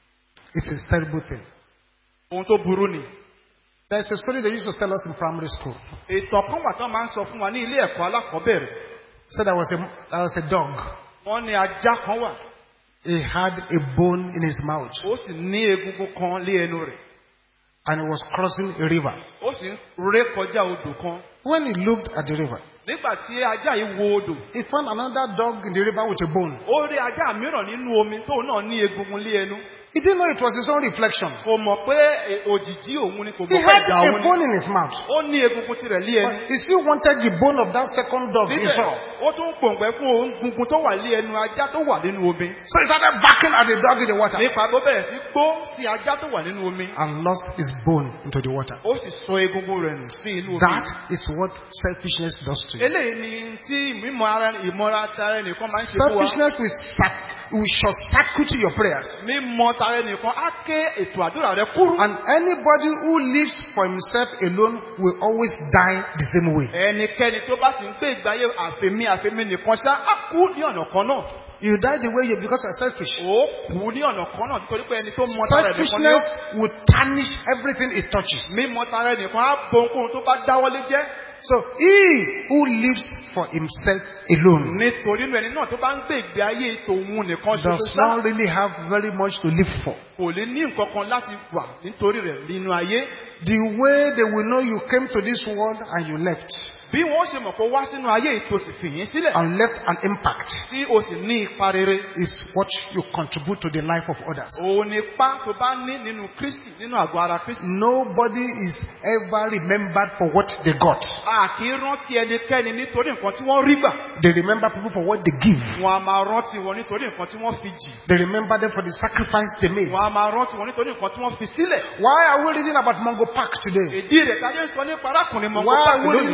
It's a terrible thing. Ohun tó burú ni. There's a story they used to tell us in primary school. Ìtàn kan wà tán máa ń sọ fún wa ní ilé ẹ̀kọ́ alákọ̀ọ́bẹ̀rẹ̀. So there was a there was a dog. Wọ́n ní ajá kan wà. He had a bone in his mouth, Ó sì ní egungun kan lé ẹnu rẹ̀. and he was crossing a river. Ó sì ń ré kọjá odò kan. When he looked at the river, Nígbà tí ajá yìí wo odò, he found another dog in the river with a bone. ó rí ajá mìíràn nínú omi tóun náà ní egungun lé ẹnu. He didn't know it was his own reflection. Kò mọ̀ pé e- òjìjí òun ni kò He mọ̀ pé had ìjà a òun ni. bone in his mouth, Ó ní egungun tirẹ̀ lé ẹnu. but he still wanted the bone of that second dog he Síbẹ̀, saw. ó tún pòǹgbẹ́ fún egungun tó wà lé ẹnu ajá tó wà nínú omi. So he started barking at the dog in the water Nípa bó bẹ̀rẹ̀ sí gbó sí ajá tó wà nínú omi. and lost his bone into the water. Ó sì sọ egungun rẹ̀ nù sí inú omi. That is what selfishness does to you. Eléyìí ni tí ìmọ̀ ara ìmọ̀ra tara ẹnìkan máa ń ṣe fún wa. Selfishness will, sac- will short circuit your prayers. Mímọ̀ tara ẹnìkan á ké ètò àdúrà rẹ kúrú. And anybody who lives for himself alone will always die the same way. Ẹnikẹ́ni tó bá sì ń gbé ìgbé ayé àfẹ̀mí àfẹ̀mí nìkan ṣá á kú ní ọ̀nà kan náà. You die the way you because you are selfish. Ó kú ní ọ̀nà kan náà nítorí pé ẹni tó mọ̀ tara ẹnìkan ni ó. Selfishness will tarnish everything it touches. Mímọ̀ tara ẹnìkan á bo ohunkóhun tó bá dáwọ́lé jẹ́. So he who lives for himself alone Nítorí inú ẹni náà tó bá ń gbé ìgbé ayé tòun nìkan ṣoṣo does ṣá not really have very much to live for. kò lè ní nǹkan kan láti wà nítorí rẹ̀ nínú ayé. The way they will know you came to this world and you left, Bí wọ́n ṣe mọ̀ pé wá sínú ayé ìtòsí fìyín sílẹ̀ and left an impact, tí o sì ní ipa rere. is what you contribute to the life of others. Òun ni ipá tó bá ní nínú Kristi nínú àgọ́ ara Kristi. Nobody is ever remembered for what they got. A kì í rántí ẹnikẹ́ni nítorí nǹkan tí wọ́n rí gbà. They remember people for what they give. Wọ́n á máa rántí wọn nítorí nǹkan tí wọ́n fi jì. They remember them for the sacrifice they made. Wọ́n á máa rántí wọn nítorí nǹkan tí wọ́n fi sílẹ̀. Why are we reading about Mongo Park today? Ìdí rẹ̀ táyé ń sọ nípa arákùnrin mọ̀ Why are we reading about Mary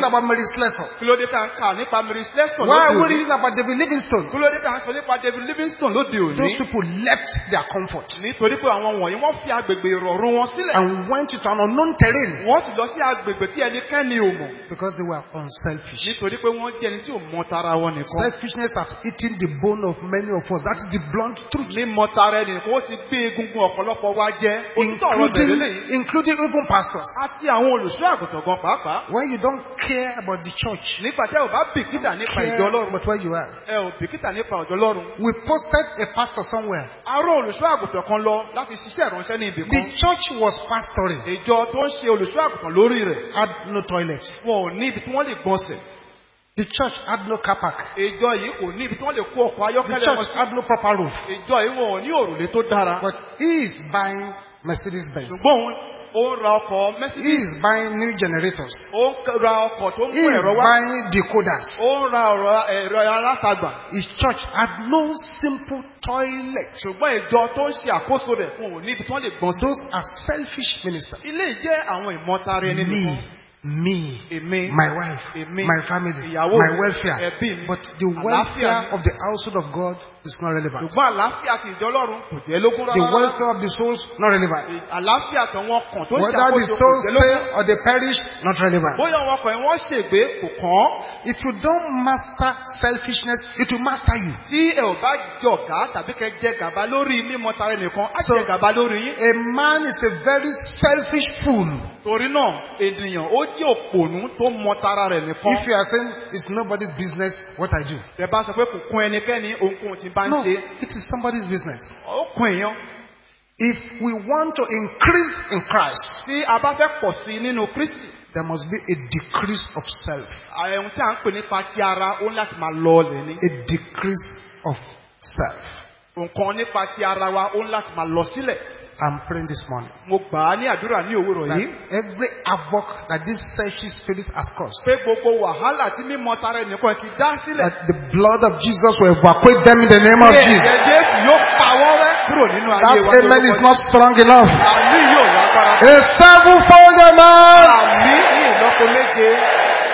Mary Slessor? Kí ló dé tá à ń kà nípa Mary Slessor Why are lóde we òní? reading about David Livingstone? Kí ló dé tá à ń sọ nípa David Livingstone lóde Those òní? people left their comfort Nítorí pé àwọn wọ̀nyí wọ́n fi agbègbè ìrọ̀rùn wọn sílẹ̀. and went into an unknown terrain Wọ́n sì lọ sí agbègbè tí ẹnikẹ́ni ò mọ̀. because they were unselfish. Nítorí pé wọ́n jẹ́ ẹni tí ò mọ tara wọn nìkan. Selfishness has eaten the bone of many of us. That is the blunt truth. Mímọ tara ẹni nìkan ó ti gbé egungun ọ̀pọ̀lọpọ̀ wa jẹ. Òtítọ́ ọ̀rọ̀ bẹ̀rẹ̀ Including, lẹ́yìn. including even pastors. Àti àwọn olùṣọ́ àgùntàn gan pàápàá. When you don't care about the church, Nígbà tí ẹ ò bá bìkítà nípa care ìjọ Ọlọ́run. about where you are. Ẹ ò bìkítà nípa ọ̀dọ̀ Ọlọ́run. We posted a pastor somewhere. A rán olùṣọ́ àgùntàn kan lọ láti ṣiṣẹ́ ìránṣẹ́ ní ibì The kan. church was pastoring, Ìjọ tó ń ṣe olùṣọ́ àgùntàn lórí rẹ̀. had no toilet. Wọn ò ní ibi tí wọ́n lè gbọ̀nsẹ̀. The church had no car park. Ìjọ yìí kò ní ibi tí wọ́n lè kó ọkọ̀ The ayọ́kẹ́lẹ́ wọn church sí. had no proper roof. Ìjọ yìí wọn ò ní òrùlé tó dára. But he is buying Mercedes Benz. Ṣùgbọ́n òun ó ń ra ọkọ̀ He Mercedes. is buying new generators. Ó ń ra ọkọ̀ tó ń He mú is ẹ̀rọ wá. buying decoders. Ó ń ra ọ̀rọ̀ ẹ̀rọ alátagbà. His church had no simple toilet. Ṣùgbọ́n ìjọ tó ń ṣe àkóso rẹ̀ fún òní ibi tí wọ́n lè gbọ̀nsẹ̀. Those are selfish ministers. Ilé jẹ́ àwọn ìmọ̀tara ẹni nìkan. Me, me, Èmi, my wife, èmi, my family, ìyàwó my mi, welfare. ẹbí mi, But the àlàáfíà welfare mi. of the household of God is not relevant. Ṣùgbọ́n àlàáfíà ti ìjọ Ọlọ́run kò jẹ́ lógún The rárá. welfare of the souls, not relevant. Àlàáfíà tó wọ́n kàn tó ń ṣe Whether the àkóso kò souls jẹ́ stay lógún. or they perish, not relevant. Bóyá wọn kàn wọ́n ṣègbé kò kàn án. If you don't master selfishness, it will master you. Tí ẹ ò bá jọ̀gá tàbí kẹ jẹ gàba lórí mímọ tara ẹnìkan, á So- jẹ gàba lórí yín. A man is a very selfish fool. Torí náà, ènìyàn ó jẹ́ òpònú tó mọ tara rẹ̀ nìkan. If you are saying it's nobody's business what I do. Ẹ bá sọ pé kò kún ẹnikẹ́ni ohunkóhun tí bá ń No, ṣe. it is somebody's business. Ó kún èèyàn. If we want to increase in Christ, Tí a bá fẹ́ pọ̀ sí nínú Kristi, there must be a decrease of self, ohun tí à ń pè nípa ti ara ó ní láti máa lọ ọlẹ̀ ni. a decrease of self. Nǹkan nípa ti ara wa ó ní láti máa lọ sílẹ̀. I'm praying this morning Mo gbà á ní àdúrà ní òwúrọ̀ that yìí. every havoc that this selfish spirit has caused, Pé gbogbo wàhálà tí mímọ tara ẹnìkan ti dá sílẹ̀. that the blood of Jesus will evacuate them in the name of Pé Jesus. ẹ̀jẹ̀ Jésù yóò pa wọ́n rẹ́ kúrò nínú ayé That wa. amen is not strong enough. Àmì yóò lágbára. A sevenfold amen. Àmì ní ìlọ́po méje.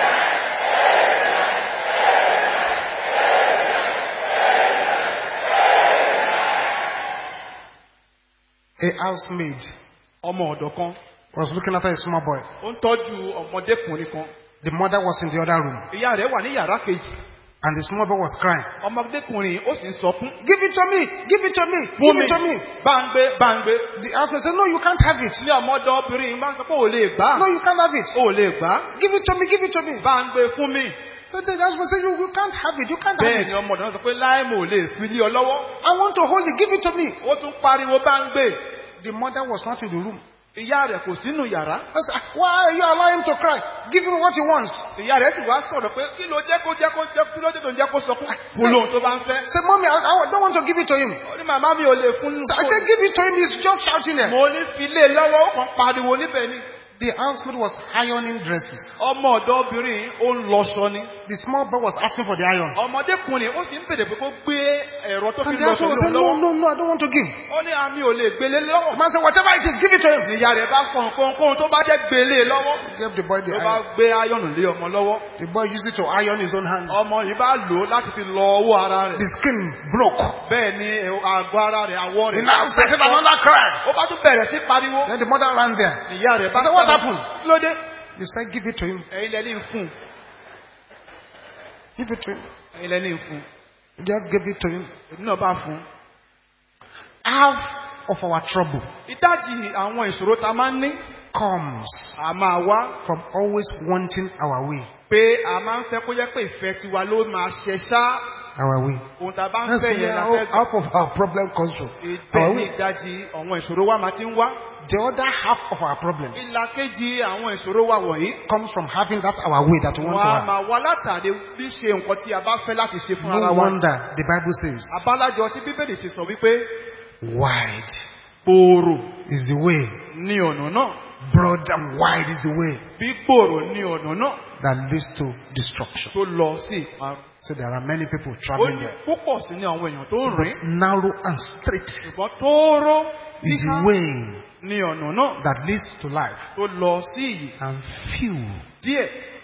A housemaid Ọmọ ọ̀dọ̀ kan. was looking after a small boy. Ó ń tọ́jú ọmọdékùnrin kan. The mother was in the other room Ìyá rẹ̀ wà ní yàrá kejì. and the small boy was crying. Ọmọdékùnrin ó sì ń sọkún. Give it to me, give it to me, Fún give mi. it to me. Bá ń gbé, bá ń gbé. The housemaid said, no, you can't have it. Ní ọmọdé obìnrin máa ń sọ pé ò lè gbà. No, you can't have it. Ò lè gbà. Give it to me, give it to me. Bá ń gbé fún mi. So the housemaid said, you, you can't have it, you can't have Bẹ́ẹ̀ ni it. ọmọdé náà sọ pé láìmọ̀ ò lè fi lé ọ lọ́wọ́. I want to hold it, give it to me. Ó tún pariwo bá ń gbé. The mother was not in the room. Ìyá rẹ̀ kò sínú yàrá. I said, why are you allowing him to cry? Give him what he wants. Ìyá rẹ̀ sì wá sọ̀rọ̀ pé kí ló jẹ́ kó jẹ́ kó jẹ́ kí ló jẹ́ tó ń jẹ́ kó sọkún. Fún lóhun tó bá ń fẹ́. Say, mommy, I, I don't want to give it to him. Ó ní màmá mi ò lè fún un. So I said, give it to him, he's just shouting there. Mo ní fi lé lọ́wọ́ ó kàn pariwo níbẹ̀ ni. The housemaid was ironing dresses. Ọmọ ọ̀dọ́ obìnrin ó ń lọṣọ ni. The small boy was asking for the iron. Ọmọdékùnrin ó sì ń bèrè pé kó gbé ẹ̀rọ tó fi And the lọṣọ husband was saying, lóhun no, lọ́wọ́. no, no, I don't want to give. Ó ní àmì ò lè gbélé lọ́wọ́. The man said, whatever it is, give it to him. Ìyá rẹ̀ bá fọ̀n kóhunkóhun tó bá jẹ́ gbélé lọ́wọ́. He gave the boy the Ló bá iron. gbé áyọ̀nù lé ọmọ lọ́wọ́. The boy used it to iron his own hand. Ọmọ yìí bá lò ó láti fi lọ owó ara rẹ̀. The skin broke. Bẹ́ẹ̀ ni àgọ́ ara rẹ̀ àwọ̀ He rẹ̀. now started another cry. Ó bá tún bẹ̀rẹ̀ sí pariwo. Then the mother ran there. Ìyá rẹ̀ bá I said, what happened? Kí ló dé? You said, give it to him. Ẹ̀yin lẹ́ni ń fún. Give it to him. Ẹ̀yin lẹ́ni ń fún. You just give it to him. Èmi náà bá fún. Half of our trouble Ìdájì àwọn ìṣòro ta máa ń ní. comes A máa wá from always wanting our way. pé a máa ń fẹ́ kó jẹ́ pé ìfẹ́ tiwa ló máa ṣẹ ṣá. Our way. Ohun tá a bá ń That's fẹ́ where yẹn la fẹ́ gbà. half of our problem comes from. Our Ìbẹ̀ ní way. ìdájì àwọn ìṣòro wa máa ti ń wá. The other half of our problems Ìlà kejì àwọn ìṣòro wa wọ̀nyí. comes from having that our way that we want Wọ́n to á have. máa wá látàrí bí ṣe nǹkan tí a bá fẹ́ láti ṣe fún ara No wa. wonder the Bible says, Àbálájọ tí Bíbélì ti sọ wípé wide gbòòrò is the way, ní ọ̀nà náà. broad and wide is the way Bí gbòòrò ní ọ̀nà náà that leads to destruction. tó lọ sí ìparun. So there are many people Ó traveling ní there. púpọ̀ sí ní àwọn èèyàn tó ń rìn. But narrow and straight Ṣùgbọ́n tóóró is the way ní ọ̀nà náà that leads to life. tó lọ sí ìyè And few, díẹ̀.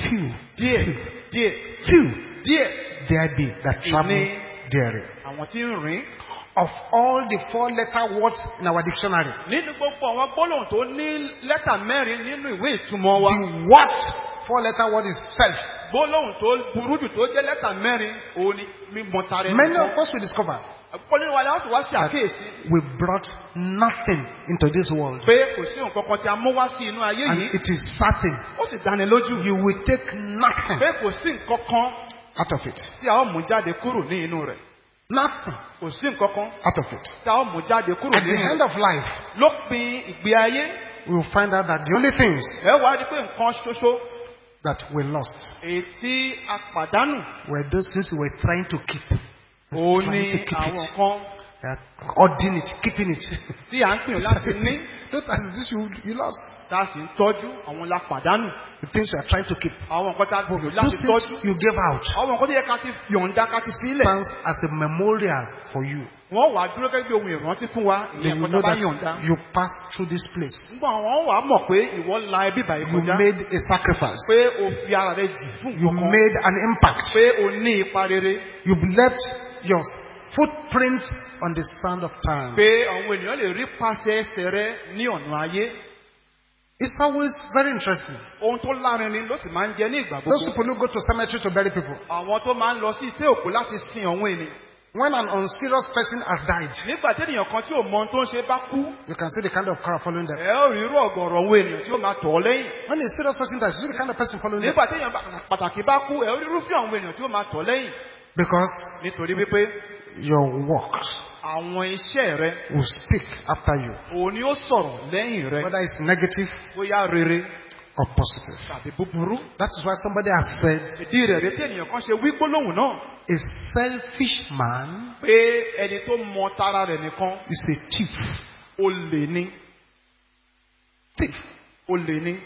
few, díẹ̀ few, díẹ̀ few díẹ̀ there be that travel Ìní. therein. àwọn tí ń rìn. Of all the four letter words in our dictionary, Nínú gbogbo àwọn gbólóhùn tó ní lẹ́tà mẹ́rin nínú ìwé ìtumọ̀ wa. the worst four letter word is self. Gbólóhùn tó burú jù tó jẹ́ lẹ́tà mẹ́rin òun ni mímọ̀ tara ẹni Many kan. of us will discover Àkọ́kọ́ nínú wa ni wọ́n sì wá sí àkíyèsí we brought nothing into this world. pé kò sí nǹkan kan tí a mú wá sí inú ayé And yìí. it is certain Ó sì dáni lójú you will take nothing pé kò sí nǹkan kan out of it. tí a ó mú jáde kúrò ní inú rẹ̀. Nothing Kò sí nǹkan kan out of it. tí a ó mú jáde kúrò At the nínú end rẹ̀. of life, Lópin ìgbé ayé, we will find out that the only things ẹ wá rí pé nǹkan ṣoṣo that we lost èyí tí a pàdánù were those things we were trying to keep. òun Trying ni to keep àwọn it. nǹkan Uh, hoarding it, keeping it. tí à ń pè láti ní Those are this you, you lost. tá a sì ń tọ́jú àwọn la pàdánù. The things you are trying to keep. Àwọn nǹkan tá a gbèrò Those láti tọ́jú. things you gave out Àwọn nǹkan tó yẹ ká ti yọ̀ǹda ká ti sílẹ̀. stands as a memorial for you. Wọ́n wà dúró gẹ́gẹ́ bí ohun ìrántí fún wa Then ìyẹn you nǹkan know tó bá yọ̀ǹda. that you passed through this place. Nígbà wọn wà á mọ̀ pé ìwọ la ẹbí bàyí You kọjá. made a sacrifice. Pé o fi ara rẹ jì fún You nǹkan kan. made an impact. Pé o ní ipa rere. You left your footprints on the sand of time. Pé àwọn ènìyàn lè rí pàṣẹ ẹsẹ̀ rẹ ní ọ̀nà ayé. It's always very interesting. Ohun tó lárinrin ló sì máa ń jẹ ní ìgbà Those gbogbo. people who go to cemetery to bury people. Àwọn tó máa ń lọ sí ìtẹ́ òkú láti sin àwọn ènìyàn. When an unserious person has died, Nígbà tí ènìyàn kan tí ò mọ ohun tó ń ṣe bá kú, you can see the kind of crowd following them. ẹ ó rí irú ọ̀gọ̀rọ̀ àwọn ènìyàn tí ó máa tọ̀ ọ́ lẹ́yìn. When a serious person dies, you see the kind of person following them. Nígbà tí èèyàn pàtàkì bá kú, ẹ ó rí irúfẹ́ àwọn ènìyàn tí ó máa tọ̀ lẹ́yìn. Because Nítorí wípé your works àwọn iṣẹ́ rẹ will speak after you, òun ni ó sọ̀rọ̀ lẹ́yìn rẹ. whether it's negative Bóyá rere or positive. tàbí búburú. That is why somebody has said, Ìdí rẹ̀ rí tí ènìyàn kan ṣe wí gbólóhùn náà a selfish man pé ẹni tó mọ tara rẹ̀ nìkan is a thief. olè ni. Thief. Olè ni.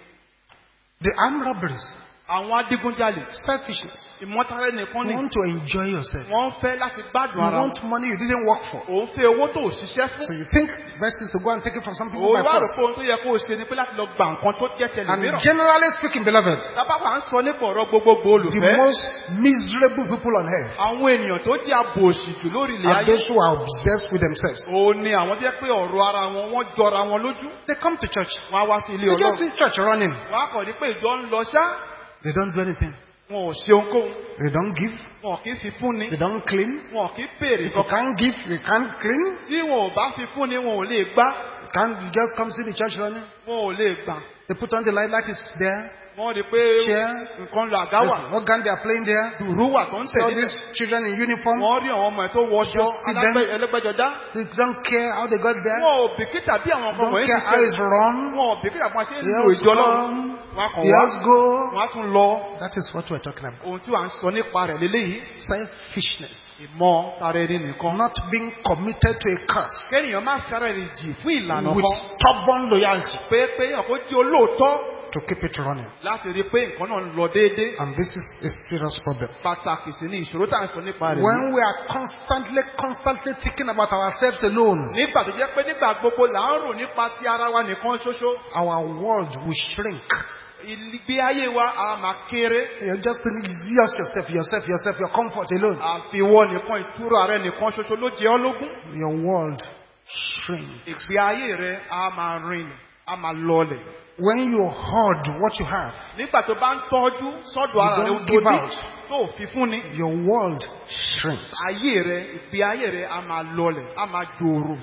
The armed robberies, Àwọn adigunjalè selfishness. ìmọ̀tara nìkan You ni. want to enjoy yourself. Wọ́n fẹ́ láti You gbádùn ara wọn. want money you didn't work for. Òun fẹ́ owó tó ò ṣiṣẹ́ fún. So you think best is to go and take it from some people Òun by wá rò force. pé ohun tó yẹ kó o ṣe ni pé láti lọ gba nǹkan tó jẹ́ tẹ̀lé And mìíràn. generally speaking, beloved, Tábà wà ń sọ nípa ọ̀rọ̀ gbogbogbò the olùfẹ́. most miserable people on earth Àwọn ènìyàn tó jẹ́ abòṣì jù lórí ilẹ̀ are ayé. those who are obsessed with themselves. Òun ni àwọn tó jẹ́ pé ọ̀rọ̀ ara wọn wọ́n jọra wọn lójú. They come to church. Wọ́n á wá sí ilé They just Ọlọ́run. see church running. Wọ́n á kàn ní pé ìjọ ń lọ ṣá. They don't do anything. Wọn ò ṣe ohunkóhun. They don't give. Wọn kì í fi fúnni. They don't clean. Wọn kì í béèrè If you kankan. can't give, you can't clean. Tí wọn ò bá fi fúnni, wọn ò lè gbá. You can't you just come see the church running. Wọn ò lè gbà. They put on the light, light is there. Wọ́n rí i pé Chair. nǹkan lọ àgá wà. There's organ they are playing there. Dùrú wà tó ń See all tẹ̀lé. these children in uniform. Wọ́n rí àwọn ọmọ ẹ̀ tó wọṣọ Just see them. alágbẹ̀- ẹlẹ́gbẹ́jọdá. They don't care how they got there. Wọn ò bìkítà bí àwọn ọkọ̀ Don't wọ̀nyí care ti how ṣe. it's run. Wọn ò bìkítà bí wọ́n ṣe ń They lo just ìjọ Ọlọ́run. come. Wọ́n á kàn They wá. just go. Wọ́n á tún lọ. That is what we're talking about. Ohun tí wà ń sọ nípa rẹ̀ lélẹ́yìí. Selfishness. Ìmọ̀ tara ẹni nìkan. Not being committed to a cause. Kéèyàn má fi ara rẹ̀ jì fún ìlànà With kan. stubborn loyalty Pé pé èèyàn kó jẹ́ olóòótọ́ to keep it running. láti rí i pé nǹkan náà ń lọ déédéé. And this is a serious problem. Pàtàkì sí ni ìṣòro tá à ń sọ nípa rẹ̀. When we are constantly, constantly thinking about ourselves alone, Nígbà tó jẹ́ pé nígbà gbogbo là ń rò nípa ti ara wa nìkan ṣoṣo. our world will shrink. Ìgbé ayé wa a máa kéré. You're just thinking, it's just yourself, yourself, yourself, your comfort alone. Àfiwọ́ nìkan ìtura rẹ nìkan ṣoṣo ló jẹ́ ọ́ lógún. Your world shrink. Ìgbé ayé rẹ a máa rìn, a máa lọlẹ̀. When you hoard what you have, Nígbà tó bá ń tọ́jú sọ́dọ̀ ara rẹ don't ohun tó give ní out. tó fi fún ni. your world shrinks. Ayé rẹ, ìgbé ayé rẹ a máa lọlẹ̀, a máa jòrò.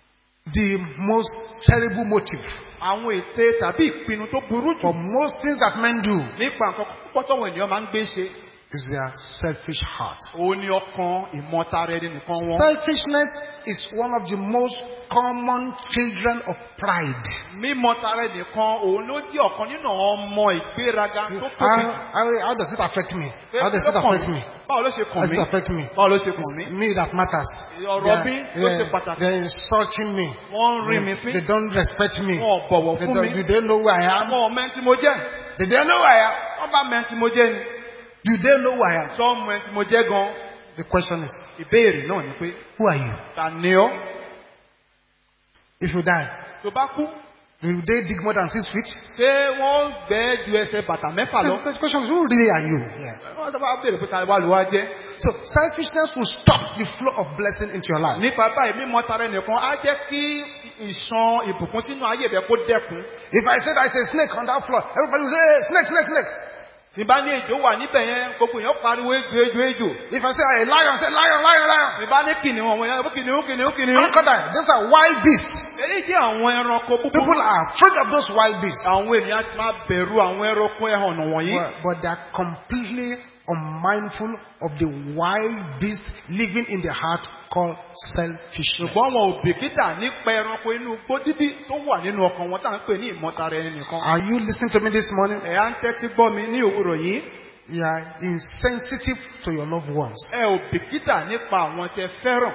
The most terrible motive Àwọn ète tàbí ìpinnu tó burú jù for most things that men do nípa nǹkan púpọ̀ tọ́wọ́ ènìyàn máa ń gbé ṣe. is their selfish heart. Òun ni ọkàn ìmọ̀tara ẹni nìkan wọn. Selfishness is one of the most common children of pride. Mímọ̀tara ẹni nìkan òun ló jẹ́ ọ̀kan nínú ọmọ ìgbéraga tó How, tóbi. how, how does it affect me? Pé How does kí it ló kàn affect mí? me? Báwo ló ṣe How kàn does mí? it affect me? Báwo ló ṣe kàn mí? It's me that matters. Ọ̀rọ̀ bí They ló are, ṣe they are, pàtàkì. they're insulting me. Wọ́n ń rí mi They fín. don't respect me. Wọ́n ò bọ̀wọ̀ They fún don't, do mi. they know who I am? Wọ́n ò mẹ́ni tí mo jẹ́. Do they know who I am? Wọ́n bá mẹ́ni tí mo jẹ́ ni. Do they know who I am? Sọ mẹ́ni tí mo jẹ́ gan. The question is, Ìbéèrè náà ni pé who are you? ta ni ọ́? If you die, Tó bá kú, Will they dig more than six feet? Ṣé wọ́n gbẹ́ ju ẹsẹ̀ bàtà mẹ́fà lọ? The question is, who really are you? Yeah. Wọ́n sábà béèrè pé ta wà ló wá jẹ́. So selfishness will stop the flow of blessing into your life. Nípa báyìí mímọ̀ tara ẹnìkan á jẹ́ kí ìṣàn ìbùkún sínú ayé rẹ̀ kó dẹ́kun. If I say there is a snake on that floor, everybody will say, hey, snake, snake, snake. Tí bá ní ejò wà níbẹ̀ yẹn, gbogbo èèyàn pariwo ejò ejò ejò. If I say a lion, say lion, lion, lion. Tí bá ní kìnìún àwọn èèyàn kìnìún kìnìún kìnìún. Crocodile, these are wild beasts. Èyí jẹ́ àwọn ẹranko búburú. People are afraid of those wild beasts. Àwọn ènìyàn ti máa bẹ̀rù àwọn ẹranko ẹhànnà wọ̀nyí. But, but they are completely unmindful of the wild beast living in the heart called selfishness. Ṣùgbọ́n wọn ò bìkítà nípa ẹranko inú igbó dídí tó wà nínú ọkàn wọn tá à ń pè ní ìmọ̀tara ẹni nìkan. Are you listening to me this morning? Ẹ á ń tẹ́tí gbọ́ mi ní òwúrọ̀ yìí. You are insensitive to your loved ones. Ẹ ò bìkítà nípa àwọn tẹ́ fẹ́ràn.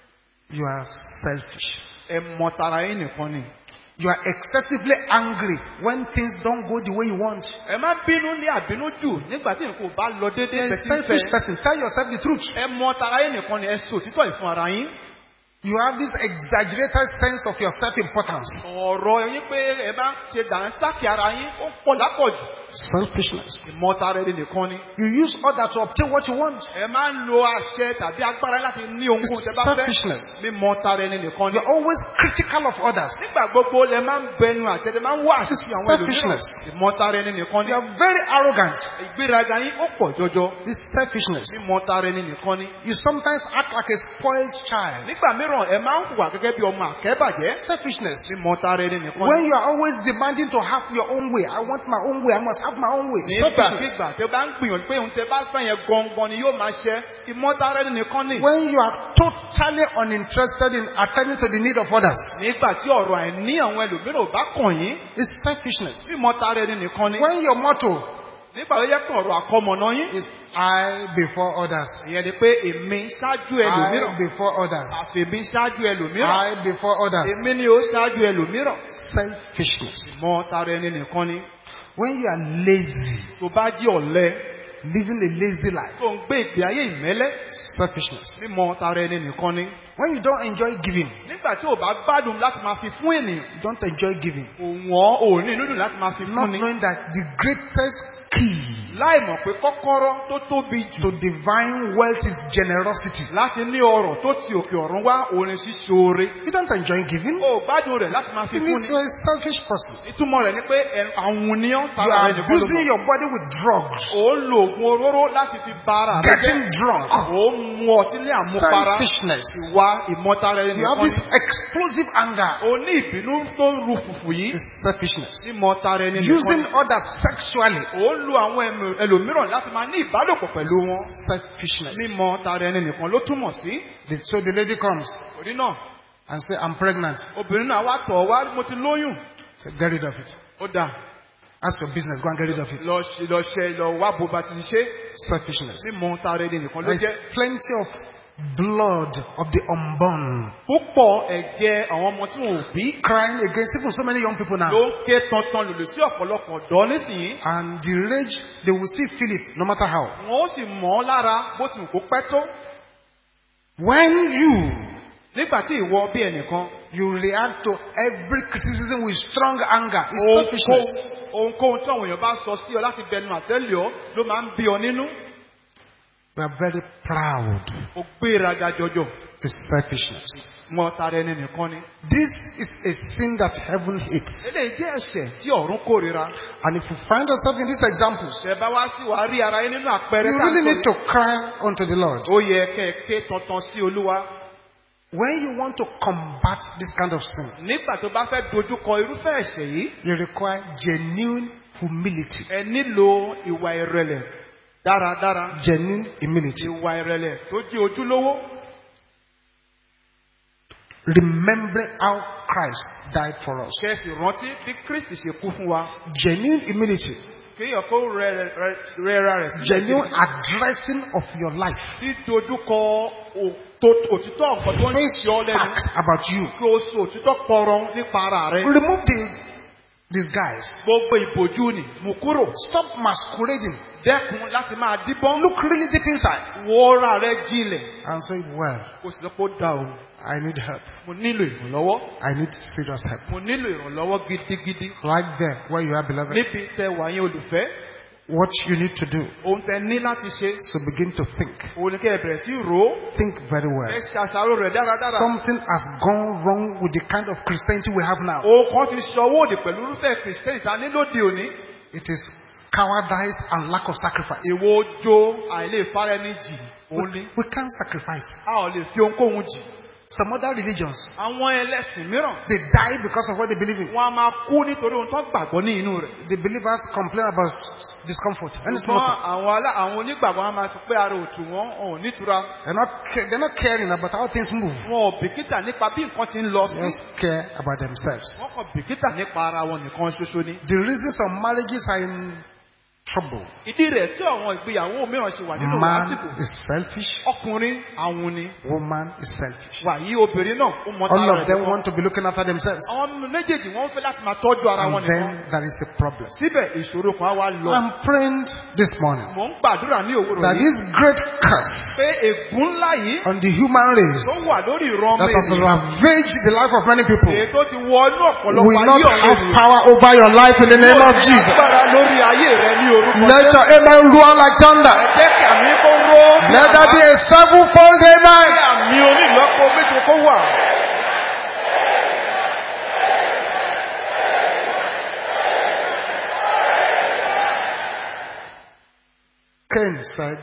You are selfish. Ẹ mọ̀tara ẹni nìkan ni. You are excessively angry when things don't go the way you want. Ẹ má bínú ní àbínú jù nígbà tí nǹkan ò bá lọ déédéé You're a bẹ́ẹ̀ tí ń selfish fẹ́. person. Tell yourself the truth. Ẹ mọ̀tara ẹni nìkan ni ẹ sọ òtítọ́ ìfún ara yín. You have this exaggerated sense of your self-importance. Ọ̀rọ̀ yín pé ẹ bá ń ṣe dànsákì ara yín ó pọ̀ lápọ̀jù. Selfishness. Ìmọ̀tara ẹni nìkan ni. You use others to obtain what you want. Ẹ máa ń lo àṣẹ tàbí agbára láti ní ohun It's tẹ́ bá fẹ́. selfishness. Mímọ̀tara ẹni nìkan ni. You're always critical of others. Nígbà gbogbo lẹ máa ń bẹnu àtẹ̀lẹ́ máa ń wá àṣìṣe It's àwọn ẹlòmíràn. selfishness. Ìmọ̀tara ẹni nìkan ni. You are very arrogant. Ìgbéraga yín ó pọ̀ jọjọ. It's selfishness. Mímọ̀tara ẹni nìkan ni. You sometimes act like a spoiled child. Nígbà mìíràn ẹ máa ń hùwà gẹ́gẹ́ bí ọmọ àkẹ́bàjẹ́. Selfishness. Mímọ̀tara ẹni nìkan When ni. you are always demanding to have your own way, I want my own way, I must have my own way. Selfishness. Nígbàkigbà tẹ bá ń gbìyànjú pé ohun tẹ bá fẹ́ yẹn gangan ni yóò máa ṣẹ. Ìmọ̀tara ẹni nìkan ni. When you are totally uninterested in attending to the need of others, Nígbà tí ọ̀rọ̀ àìní àwọn ẹlòmíràn ò bá kàn yín. it's selfishness. Ìmọ̀tara ẹni nìkan ni. When your motto Nígbà tó yẹ kí ọ̀rọ̀ àkọmọ̀nà yín. is I before others, Ìyẹn ni pé èmi ṣáájú I ẹlòmíràn. before others, Àfèmí ṣáájú ẹlòmíràn. I before others, Èmi ni ó ṣáájú ẹlòmíràn. selfishness. Ìmọ̀tara ẹni nìkan ni. When you are lazy, Tó bá jí ọ̀lẹ, living a lazy life, tó ń gbé ìgbé ayé ìmẹ́lẹ́. selfishness. Mímọ̀tara ẹni nìkan ni. When you don't enjoy giving, Nígbà tí ò bá gbádùn láti máa fi fún ènìyàn. you don't enjoy giving, Òun ọ̀ ò ní inú dùn láti máa fi not fún ni. knowing that the greatest key Láì mọ̀ pé kọ́kọ́rọ́ tó tóbi jù to divine wealth is generosity. láti ní ọrọ̀ tó ti òkè ọ̀run wá orin ṣíṣoore. You don't enjoy giving, Ó gbádùn rẹ̀ láti máa fi it fún means ni. you're a selfish person. Ìtumọ̀ rẹ̀ ni pé ẹ̀- àwọn oníyàn You tara are rẹ̀ nìkan ló abusing mọ̀. your body with drugs, Ó ń lo oògùn olóró láti fi ba ara rẹ̀ jẹ́. getting drunk, Ó ń mu ọtí ní àmupara. selfishness. Ìwà ìmọ̀tara ẹni You have nìkan this ni. explosive anger, Ó ní ìbínú tó ń ru fùfù yìí. it's selfishness. Ìmọ̀tara ẹni nìkan Using ni. others sexually, Ó ń lo àwọn ẹmọ- ẹlòmíràn láti máa ní ìbálòpọ̀ pẹ̀lú wọn. selfishness. Mímọ̀tara ẹni nìkan ló túmọ̀ sí. The- So the lady comes Torí náà, and say, I'm pregnant. obìnrin náà wá tọ̀ wá, mo ti lóyún. Say, get rid of it. Ó dáa. That's your business. Go and get rid of it. Lọ ṣe lọ ṣe lọ wá bó ba ti ṣe. Selfishness. Mímọ̀tara ẹni nìkan ló There's jẹ́. plenty of blood of the unborn Púpọ̀ ẹ̀jẹ̀ àwọn ọmọ tí wọn ò bí crying against even so many young people now. ló ń ké tantan lòlò sí ọ̀pọ̀lọpọ̀ ọ̀dọ́ nísìnyí. And the rage, they will still feel it no matter how. Wọ́n ó sì mọ̀ ọ́ lára bó ti wù kó pẹ́ tó. When you, Nígbà tí ìwọ bí ẹnìkan, you react to every criticism with strong anger, it's ohunkóhun selfishness. ohunkóhun tí àwọn èèyàn bá sọ sí ọ láti bẹnu àtẹ́lẹ̀ ọ ló máa ń bí ọ nínú. We are very proud. Ó gbéraga jọjọ. It's selfishness. Mọ̀tara ẹni nìkan ni. This is a sin that heaven hates. Eléyìí jẹ́ ẹ̀ṣẹ̀ tí ọ̀run kórìíra. And if you find yourself in these examples, Ṣé bá wá sí wàá rí ara yín nínú àpẹẹrẹ you tá à ń really sọ need to cry unto the Lord. Ó yẹ kẹ́ ẹ ké tantan sí Olúwa. When you want to combat this kind of sin, Nígbà tó bá fẹ́ dojúkọ irúfẹ́ ẹ̀ṣẹ̀ yìí, you require genuine humility. ẹ nílò ìwà ìrẹ̀lẹ̀ dáradára. Genuine humility. Ìwà ìrẹ̀lẹ̀ tó jẹ́ ojúlówó. Remembering how Christ died for us. Ṣé ẹ sì rántí bí Kristi ṣe kú fún wa? Genuine humility. Kéèyàn kó rẹ- rẹ- rẹra rẹ̀ sílẹ̀. Genuine addressing of your life. Tí dojúkọ òtó- òtítọ́ nǹkan tó ń Face ṣe ọ́ lẹ́nu. facts about you. Kí o sọ òtítọ́ pọ̀rọ̀ nípa ara rẹ̀. Remove the disguise. Gbogbo ìbòjú ni mú kúrò. Stop masquerading. Dẹ́kun láti máa díbọ́n. Look really deep inside. Wo ra rẹ jinlẹ̀. And say, well, Kò sì lọ pé ó dá o. I need help. Mo nílò ìrànlọ́wọ́. I need serious help. Mo nílò ìrànlọ́wọ́ gidigidi. Right there, where you are, beloved. Níbi tẹ wà yẹn olùfẹ́. What you need to do. Ohun tẹ ní láti ṣe. So begin to think. Òun ni kẹ́ ẹ bẹ̀rẹ̀ sí rò ó. Think very well. Ẹ ṣàṣàrò rẹ̀ dáradára. Something has gone wrong with the kind of Christianity we have now. Òun kan ti ṣọwọ́ òdì pẹ̀lú irúfẹ́ Kìrìsìtẹ́nì ta ní lóde òní. It is cowardice and lack of sacrifice. Èwo ojo àìlè fara ẹni jì òun ni. We can't sacrifice. A ò lè fi ohunkóhun jì. Some other religions, Àwọn ẹlẹ́sìn mìíràn. they die because of what they believe in. Wọ́n á máa kú nítorí ohun tó gbàgbọ́ ní inú rẹ̀. The believers complain about discomfort. And it's Ṣùgbọ́n not, àwọn alá- àwọn onígbàgbọ́ á máa sọ pé ara òtù wọn ò nítura. they're, not, ca- they're not caring about how things move. Wọn ò bìkítà nípa bí nǹkan ti ń lọ They sí. just care about themselves. Wọ́n kàn bìkítà nípa ara wọn nìkan ṣoṣo ni. The reasons some marriages are in trouble. Ìdí rẹ̀ tí àwọn ìgbéyàwó mìíràn ṣe wà nínú Man wàásìkò. is selfish. Ọkùnrin àwọn ni. Woman is selfish. Wàyí obìnrin náà ó mọ All tara of rẹ̀ them nìkan. want to be looking after themselves. Àwọn méjèèjì wọ́n fẹ́ láti máa tọ́jú ara wọn And nìkan. then there is a problem. Síbẹ̀ ìṣòro kan á wá lọ. I'm praying this morning Mò ń gbàdúrà ní òwúrọ̀ that yìí this great curse pé ègún ńlá yìí on the human race tó wà lórí ìran that has mẹ́rin. ravaged the life of many people Èyí tó ti wọ inú ọ̀pọ̀lọpọ̀ will not ayé ọ̀rẹ́ have ènìyàn. power over your life in the name of Jesus. Agbára lórí ayé rẹ ní orúkọ Let Jésù. your amen roar like thunder. Jẹ́ kí àmì kó ró. bí Let there àbá. be a sevenfold Kí amen. àmì onílọ́pọ̀ méje kó wà. Cain said,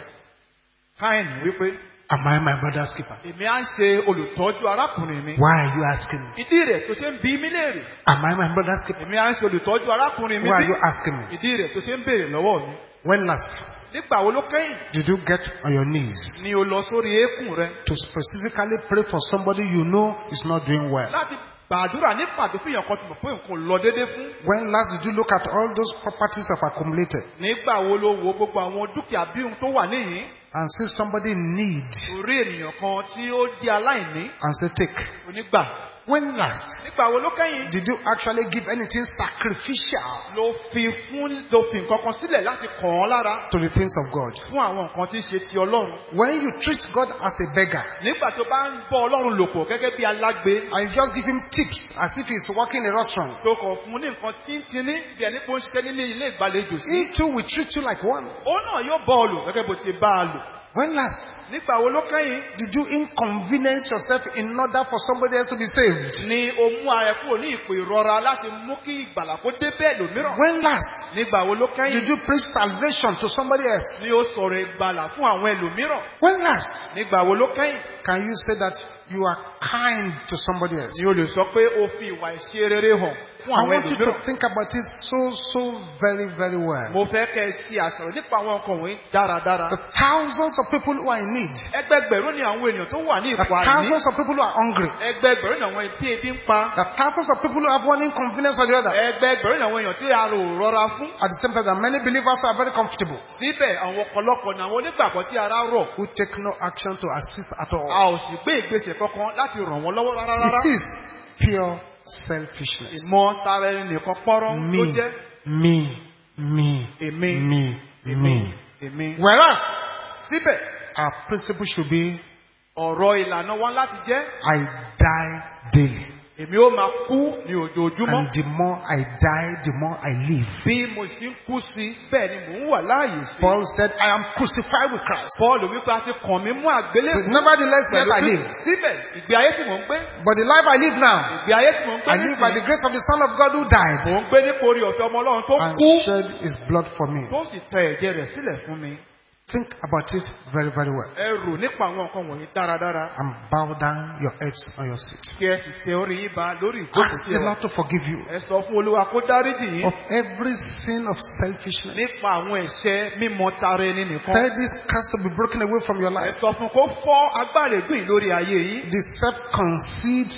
Káìnì wípé, am I my brother's keeper? èmi á ṣe olùtọ́jú arákùnrin mi. Why are you asking me? Ìdí rẹ̀ tó ṣe ń bí mí léèrè. Am I my brother's keeper? Èmi á ṣe olùtọ́jú arákùnrin mi Why are bí. you asking me? Ìdí rẹ̀ tó ṣe ń béèrè lọ́wọ́ mi. When last Nígbà wo ló kẹ́yìn did you get on your knees ni o lọ sórí eékún rẹ to specifically pray for somebody you know is not doing well? láti gbàdúrà ní pàtó fún èèyàn kan tó mọ̀ pé nǹkan ò lọ déédéé fún? When last did you look at all those properties that have accumulated Nígbà wo ló wo gbogbo àwọn dúkìá bí ohun tó wà níyìn? and see somebody in need Orí ènìyàn kan tí ó di aláìní and say, take? onígbà. When last Nígbà wo ló kẹ́yìn did you actually give anything sacrificial ló fi fún ló fi nǹkan kan sílẹ̀ láti kàn án lára to the things of God? fún àwọn nǹkan tí ń ṣe ti Ọlọ́run? When you treat God as a beggar Nígbà tó bá ń bọ́ Ọlọ́run lò pọ̀ gẹ́gẹ́ bí alágbe and you just give him tips as if he's working in a restaurant, tó kàn fún ní nǹkan tíntínní bí ẹni pé ó ń ṣiṣẹ́ nílé ilé ìgbàlejò sí. he too will treat you like one. Òun náà yóò bọ́ ọ lò gẹ́gẹ́ bó ti bá a lò. When last Nígbà wo ló kẹ́yìn did you inconvenience yourself in order for somebody else to be saved? ni o mú ara ẹ kúrò ní ipò ìrora láti mú kí ìgbàlà kó dé bẹ́ẹ̀ lòmíràn? When last Nígbà wo ló did kẹ́yìn you preach salvation to somebody else? ni o sọ̀rọ̀ ìgbàlà fún àwọn ẹlòmíràn? When last Nígbà wo ló kẹ́yìn can you say that you are kind to somebody else? ni o lè sọ pé o fi ìwà ìṣe rere hàn fún I àwọn want you to ẹlòmíràn? think about it so, so very, very well. Mo fẹ́ kẹ́ ẹ ṣe àṣàrò nípa àwọn nǹkan wọ̀nyí dáradára. The thousands of people who are in need, Ẹgbẹgbẹ̀rún ni àwọn ènìyàn tó wà ní the ipò àìní. thousands of people who are hungry, Ẹgbẹgbẹ̀rún ni àwọn tí ebi ń pa. the thousands of people who have one inconvenience or the other. Ẹgbẹgbẹ̀rún ni àwọn èèyàn tí a rò rọra fún. At the same time, there are many believers who are very comfortable, Síbẹ̀ àwọn ọ̀pọ̀lọpọ̀ ni àwọn onígbàgbọ́ tí ara rọ̀. who take no action to assist at A all. ò sì gbé ìgbésẹ̀ kankan láti ràn wọ́n lọ́wọ́ rárá rárá. It is pure selfishness. Ìmọ̀ tara ẹni nìkan pọ́rọ́ ló Me, jẹ́. me, me, Èmi, me, èmi, me. èmi. Whereas Síbẹ̀ our principle should be, ọ̀rọ̀ ìlànà wa láti jẹ́ I die daily. èmi ó máa kú ní ojoojúmọ́. And the more I die, the more I live. Bí mo sì ń kú sí bẹ́ẹ̀ ni mò ń wà láàyè sí. Paul said, I am crucified with Christ. Paul wípé a ti kàn mí mú So àgbélébùú. nevertheless, yet I live. Síbẹ̀ ìgbé ayé tí mò ń gbé. But the life I live now, Ìgbé ayé tí mò ń gbé I live by the nísìnyí. grace of the Son of God who died Mò ń gbé nípa orí ọ̀fẹ́ ọmọ Ọlọ́run tó and kú. shed his blood for me. Tó sì tẹ ẹ̀jẹ̀ rẹ̀ sílẹ̀ fún mi. Think about it very, very well. Ẹ rò nípa àwọn nǹkan wọ̀nyí dáradára. And bow down your heads on your seat. Kí ẹ sì tẹ orí yín ba lórí ìjókòó Ask sí the ẹ. Lord to forgive you Ẹ sọ fún Olúwa kó dáríjì yín. of every sin of selfishness. Nípa àwọn ẹ̀ṣẹ̀ mímọ tara ẹni nìkan. Tell this curse to be broken away from your Ẹ life. sọ fún kó fọ́ agbára ègún yìí lórí ayé yín. The self-conceit,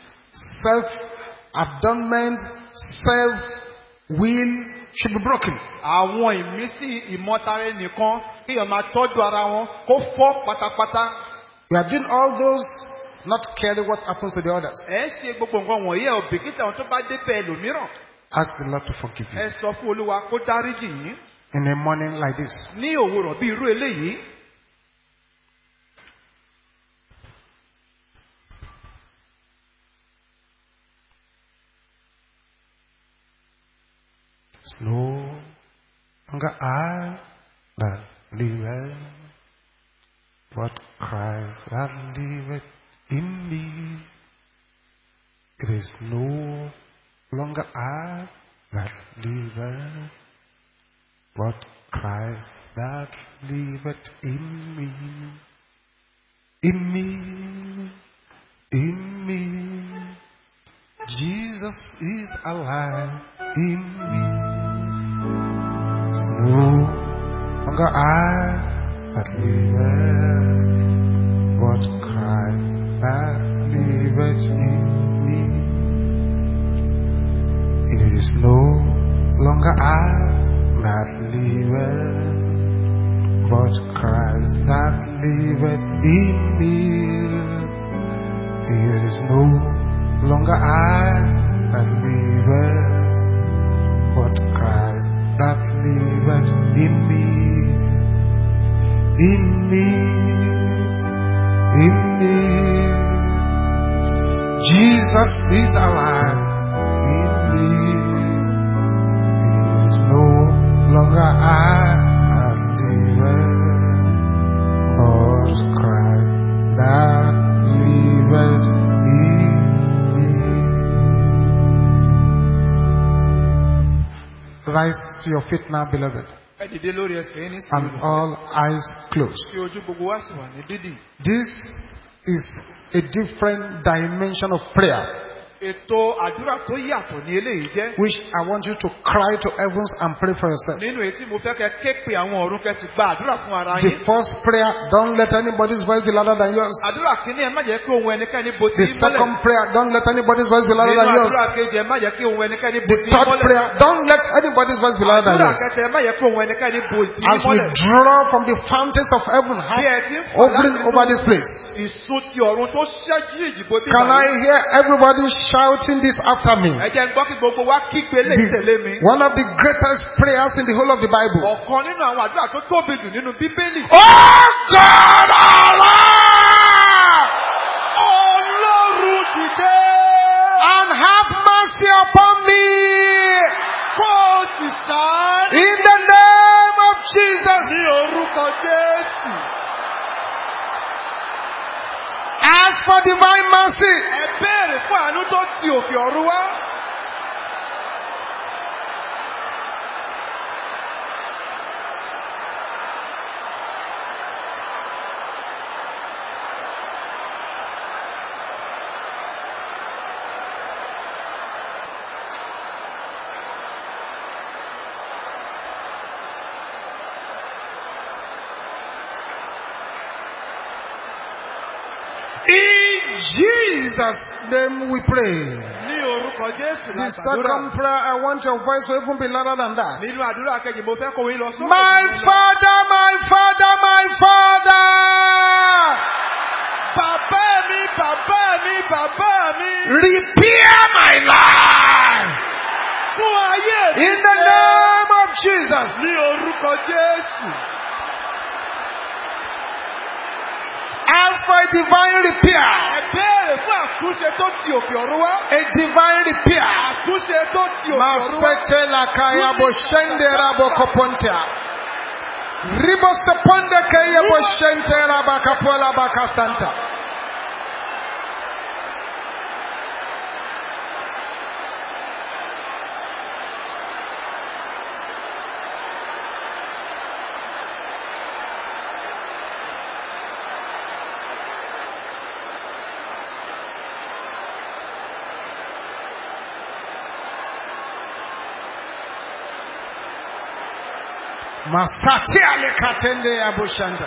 self-abandonment, self-will should be broken. Àwọn ìmísí ìmọ̀tara ẹnìkan kí èèyàn máa tọ́jú ara wọn kó fọ́ pátápátá. We are doing all those, not caring what happens to the others. Ẹ ń ṣe gbogbo nǹkan wọ̀nyí ẹ̀ òbíkítà àwọn tó bá dé bẹ́ẹ̀ lòmíràn. Ask the Lord to forgive you. Ẹ sọ fún Olúwa kó dáríjì yín. In a morning like this, Ní òwúrọ̀ bí irú eléyìí. it's no longer I that liveth, but Christ that liveth in me. It is no longer I that liveth, but Christ that liveth in me. In me, in me, Jesus is alive in me. It's no longer I that liveth, but Christ that liveth in me. It is no longer I that liveth, but Christ that liveth in me. It is no longer I that liveth, but Christ that liveth in me. In me, in me, Jesus is alive in me. It is no longer I that liveth, but Christ that liveth in me. Rise to your feet now, beloved, Ẹ dìde lórí ẹsẹ̀ yín and nísìnyí. all eyes closed. Tí ojú gbogbo wa sì wà ní dídì. This is a different dimension of prayer, Ètò àdúrà tó yàtọ̀ ní eléyìí jẹ́. which I want you to cry to heavens and pray for yourself. Nínú èyí tí mo fẹ́ kẹ́ ké pe àwọn ọ̀run kẹ́ sì gba àdúrà fún ara The yín. first prayer, don't let anybody's voice be louder than yours. Àdúrà kìíní ẹ má jẹ́ kí ohun ẹnikẹ́ni bo ti The yín mọ́lẹ̀. second prayer, don't let anybody's voice be louder Nínú than yours. àdúrà kejì ẹ má jẹ́ kí ohun ẹnikẹ́ni bo The ti yín third mọ́lẹ̀. prayer, don't let anybody's voice be louder than Àdúrà yours. kẹta ẹ má jẹ́ kí ohun ẹnikẹ́ni bo ti yín As we mọ́lẹ̀. draw from the fountains of heaven, Bí ẹ ti ń fò hovering láti over this place, ìsun ti ọ̀run tó ṣẹ́jú ìjìbò bí can I hear everybody shouting this after me? Ẹ jẹ́ n gbọ́ kí gbogbo wa kígbe lè tẹ̀lé mi. One of the greatest prayers in the whole of the Bible. Ọ̀kan nínú àwọn àdúrà tó tóbi jù nínú Bíbélì. Oh God, arise Ọlọ́run dìde. and have mercy upon me Kó o sì ṣàánú in the name of Jesus. ní orúkọ Jésù. Ask for divine mercy. Ẹ béèrè fún àánú tó ti òkè ọ̀run wá. In Jesus' name we pray. Ní orúkọ Jésù The la second gbàdúrà. prayer, I want your voice to even be louder than that. Nínú àdúrà kejì mo fẹ́ kó yín lọ sókè. My Father, my Father, my Father, Bàbá mi, bàbá mi, bàbá mi. repair my life Fún ayé mi. in the name of Jesus. Ní orúkọ Jésù. Ask for a divine repair. Ẹ béèrè fún àtúnṣe tó ti òkè ọ̀run wá. A divine repair. Àtúnṣe tó ti òkè ọ̀run wá. Maspete la kaya boshende rabo koponta. Ribo seponde kaya boshente rabakapola bakastanta. Masati alikatende abushanda.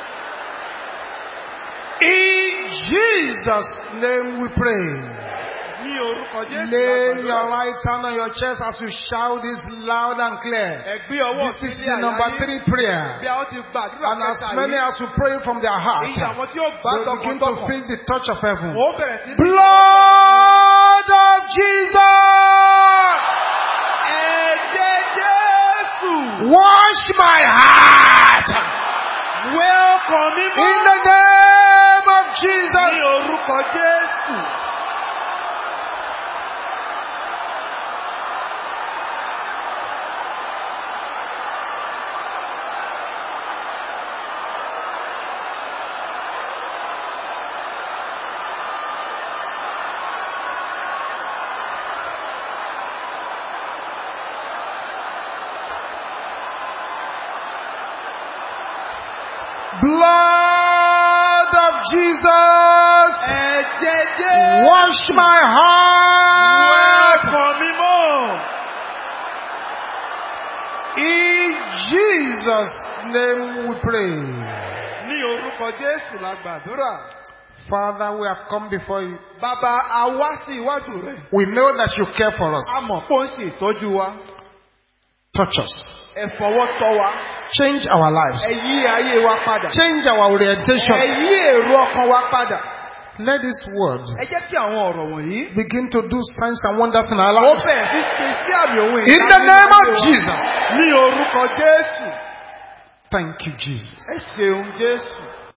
In Jesus' name we pray. Ní orúkọ Jésù Lay la your gbàdúrà. right hand on your chest as you shout this loud and clear. Ẹ gbé ọwọ́ This is sí the ilé number àyà yín. three prayer. Bí a ó ti gbàdúrà And as kẹta many yìí, as who pray from their heart, èyí àwọn tí ó gbà they begin to tọkàntọkàn. feel the touch of heaven. Ó bẹ̀rẹ̀ sí ní Blood of Jesus, ẹ̀jẹ̀ Jésù. wash my heart Welcome me in the name of Jesus. ní orúkọ Jésù. Blood of Jesus, Ẹ̀jẹ̀ Jésù. wash my heart. Welcome me more. In Jesus' name we pray. Ní orúkọ Jésù la gbàdúrà. Father, we have come before you. Bàbá, a wá sí iwájú rẹ̀. We know that you care for us. A mọ̀ pé ó ń ṣe ìtọ́jú wa. Touch us. Ẹ fọwọ́ tọ́ wa. Change our lives. Ẹ yí ayé wa padà. Change our Ẹ orientation. yí èrò ọkàn wa padà. Let these words Ẹ jẹ́ kí àwọn ọ̀rọ̀ wọ̀nyí. begin to do signs and wonders in our Ó lives. bẹ̀rẹ̀ sí ṣe sí àmì òun In the name of Jesus. Ní orúkọ Jésù. Thank you, Jesus. Ẹ ṣeun Jésù.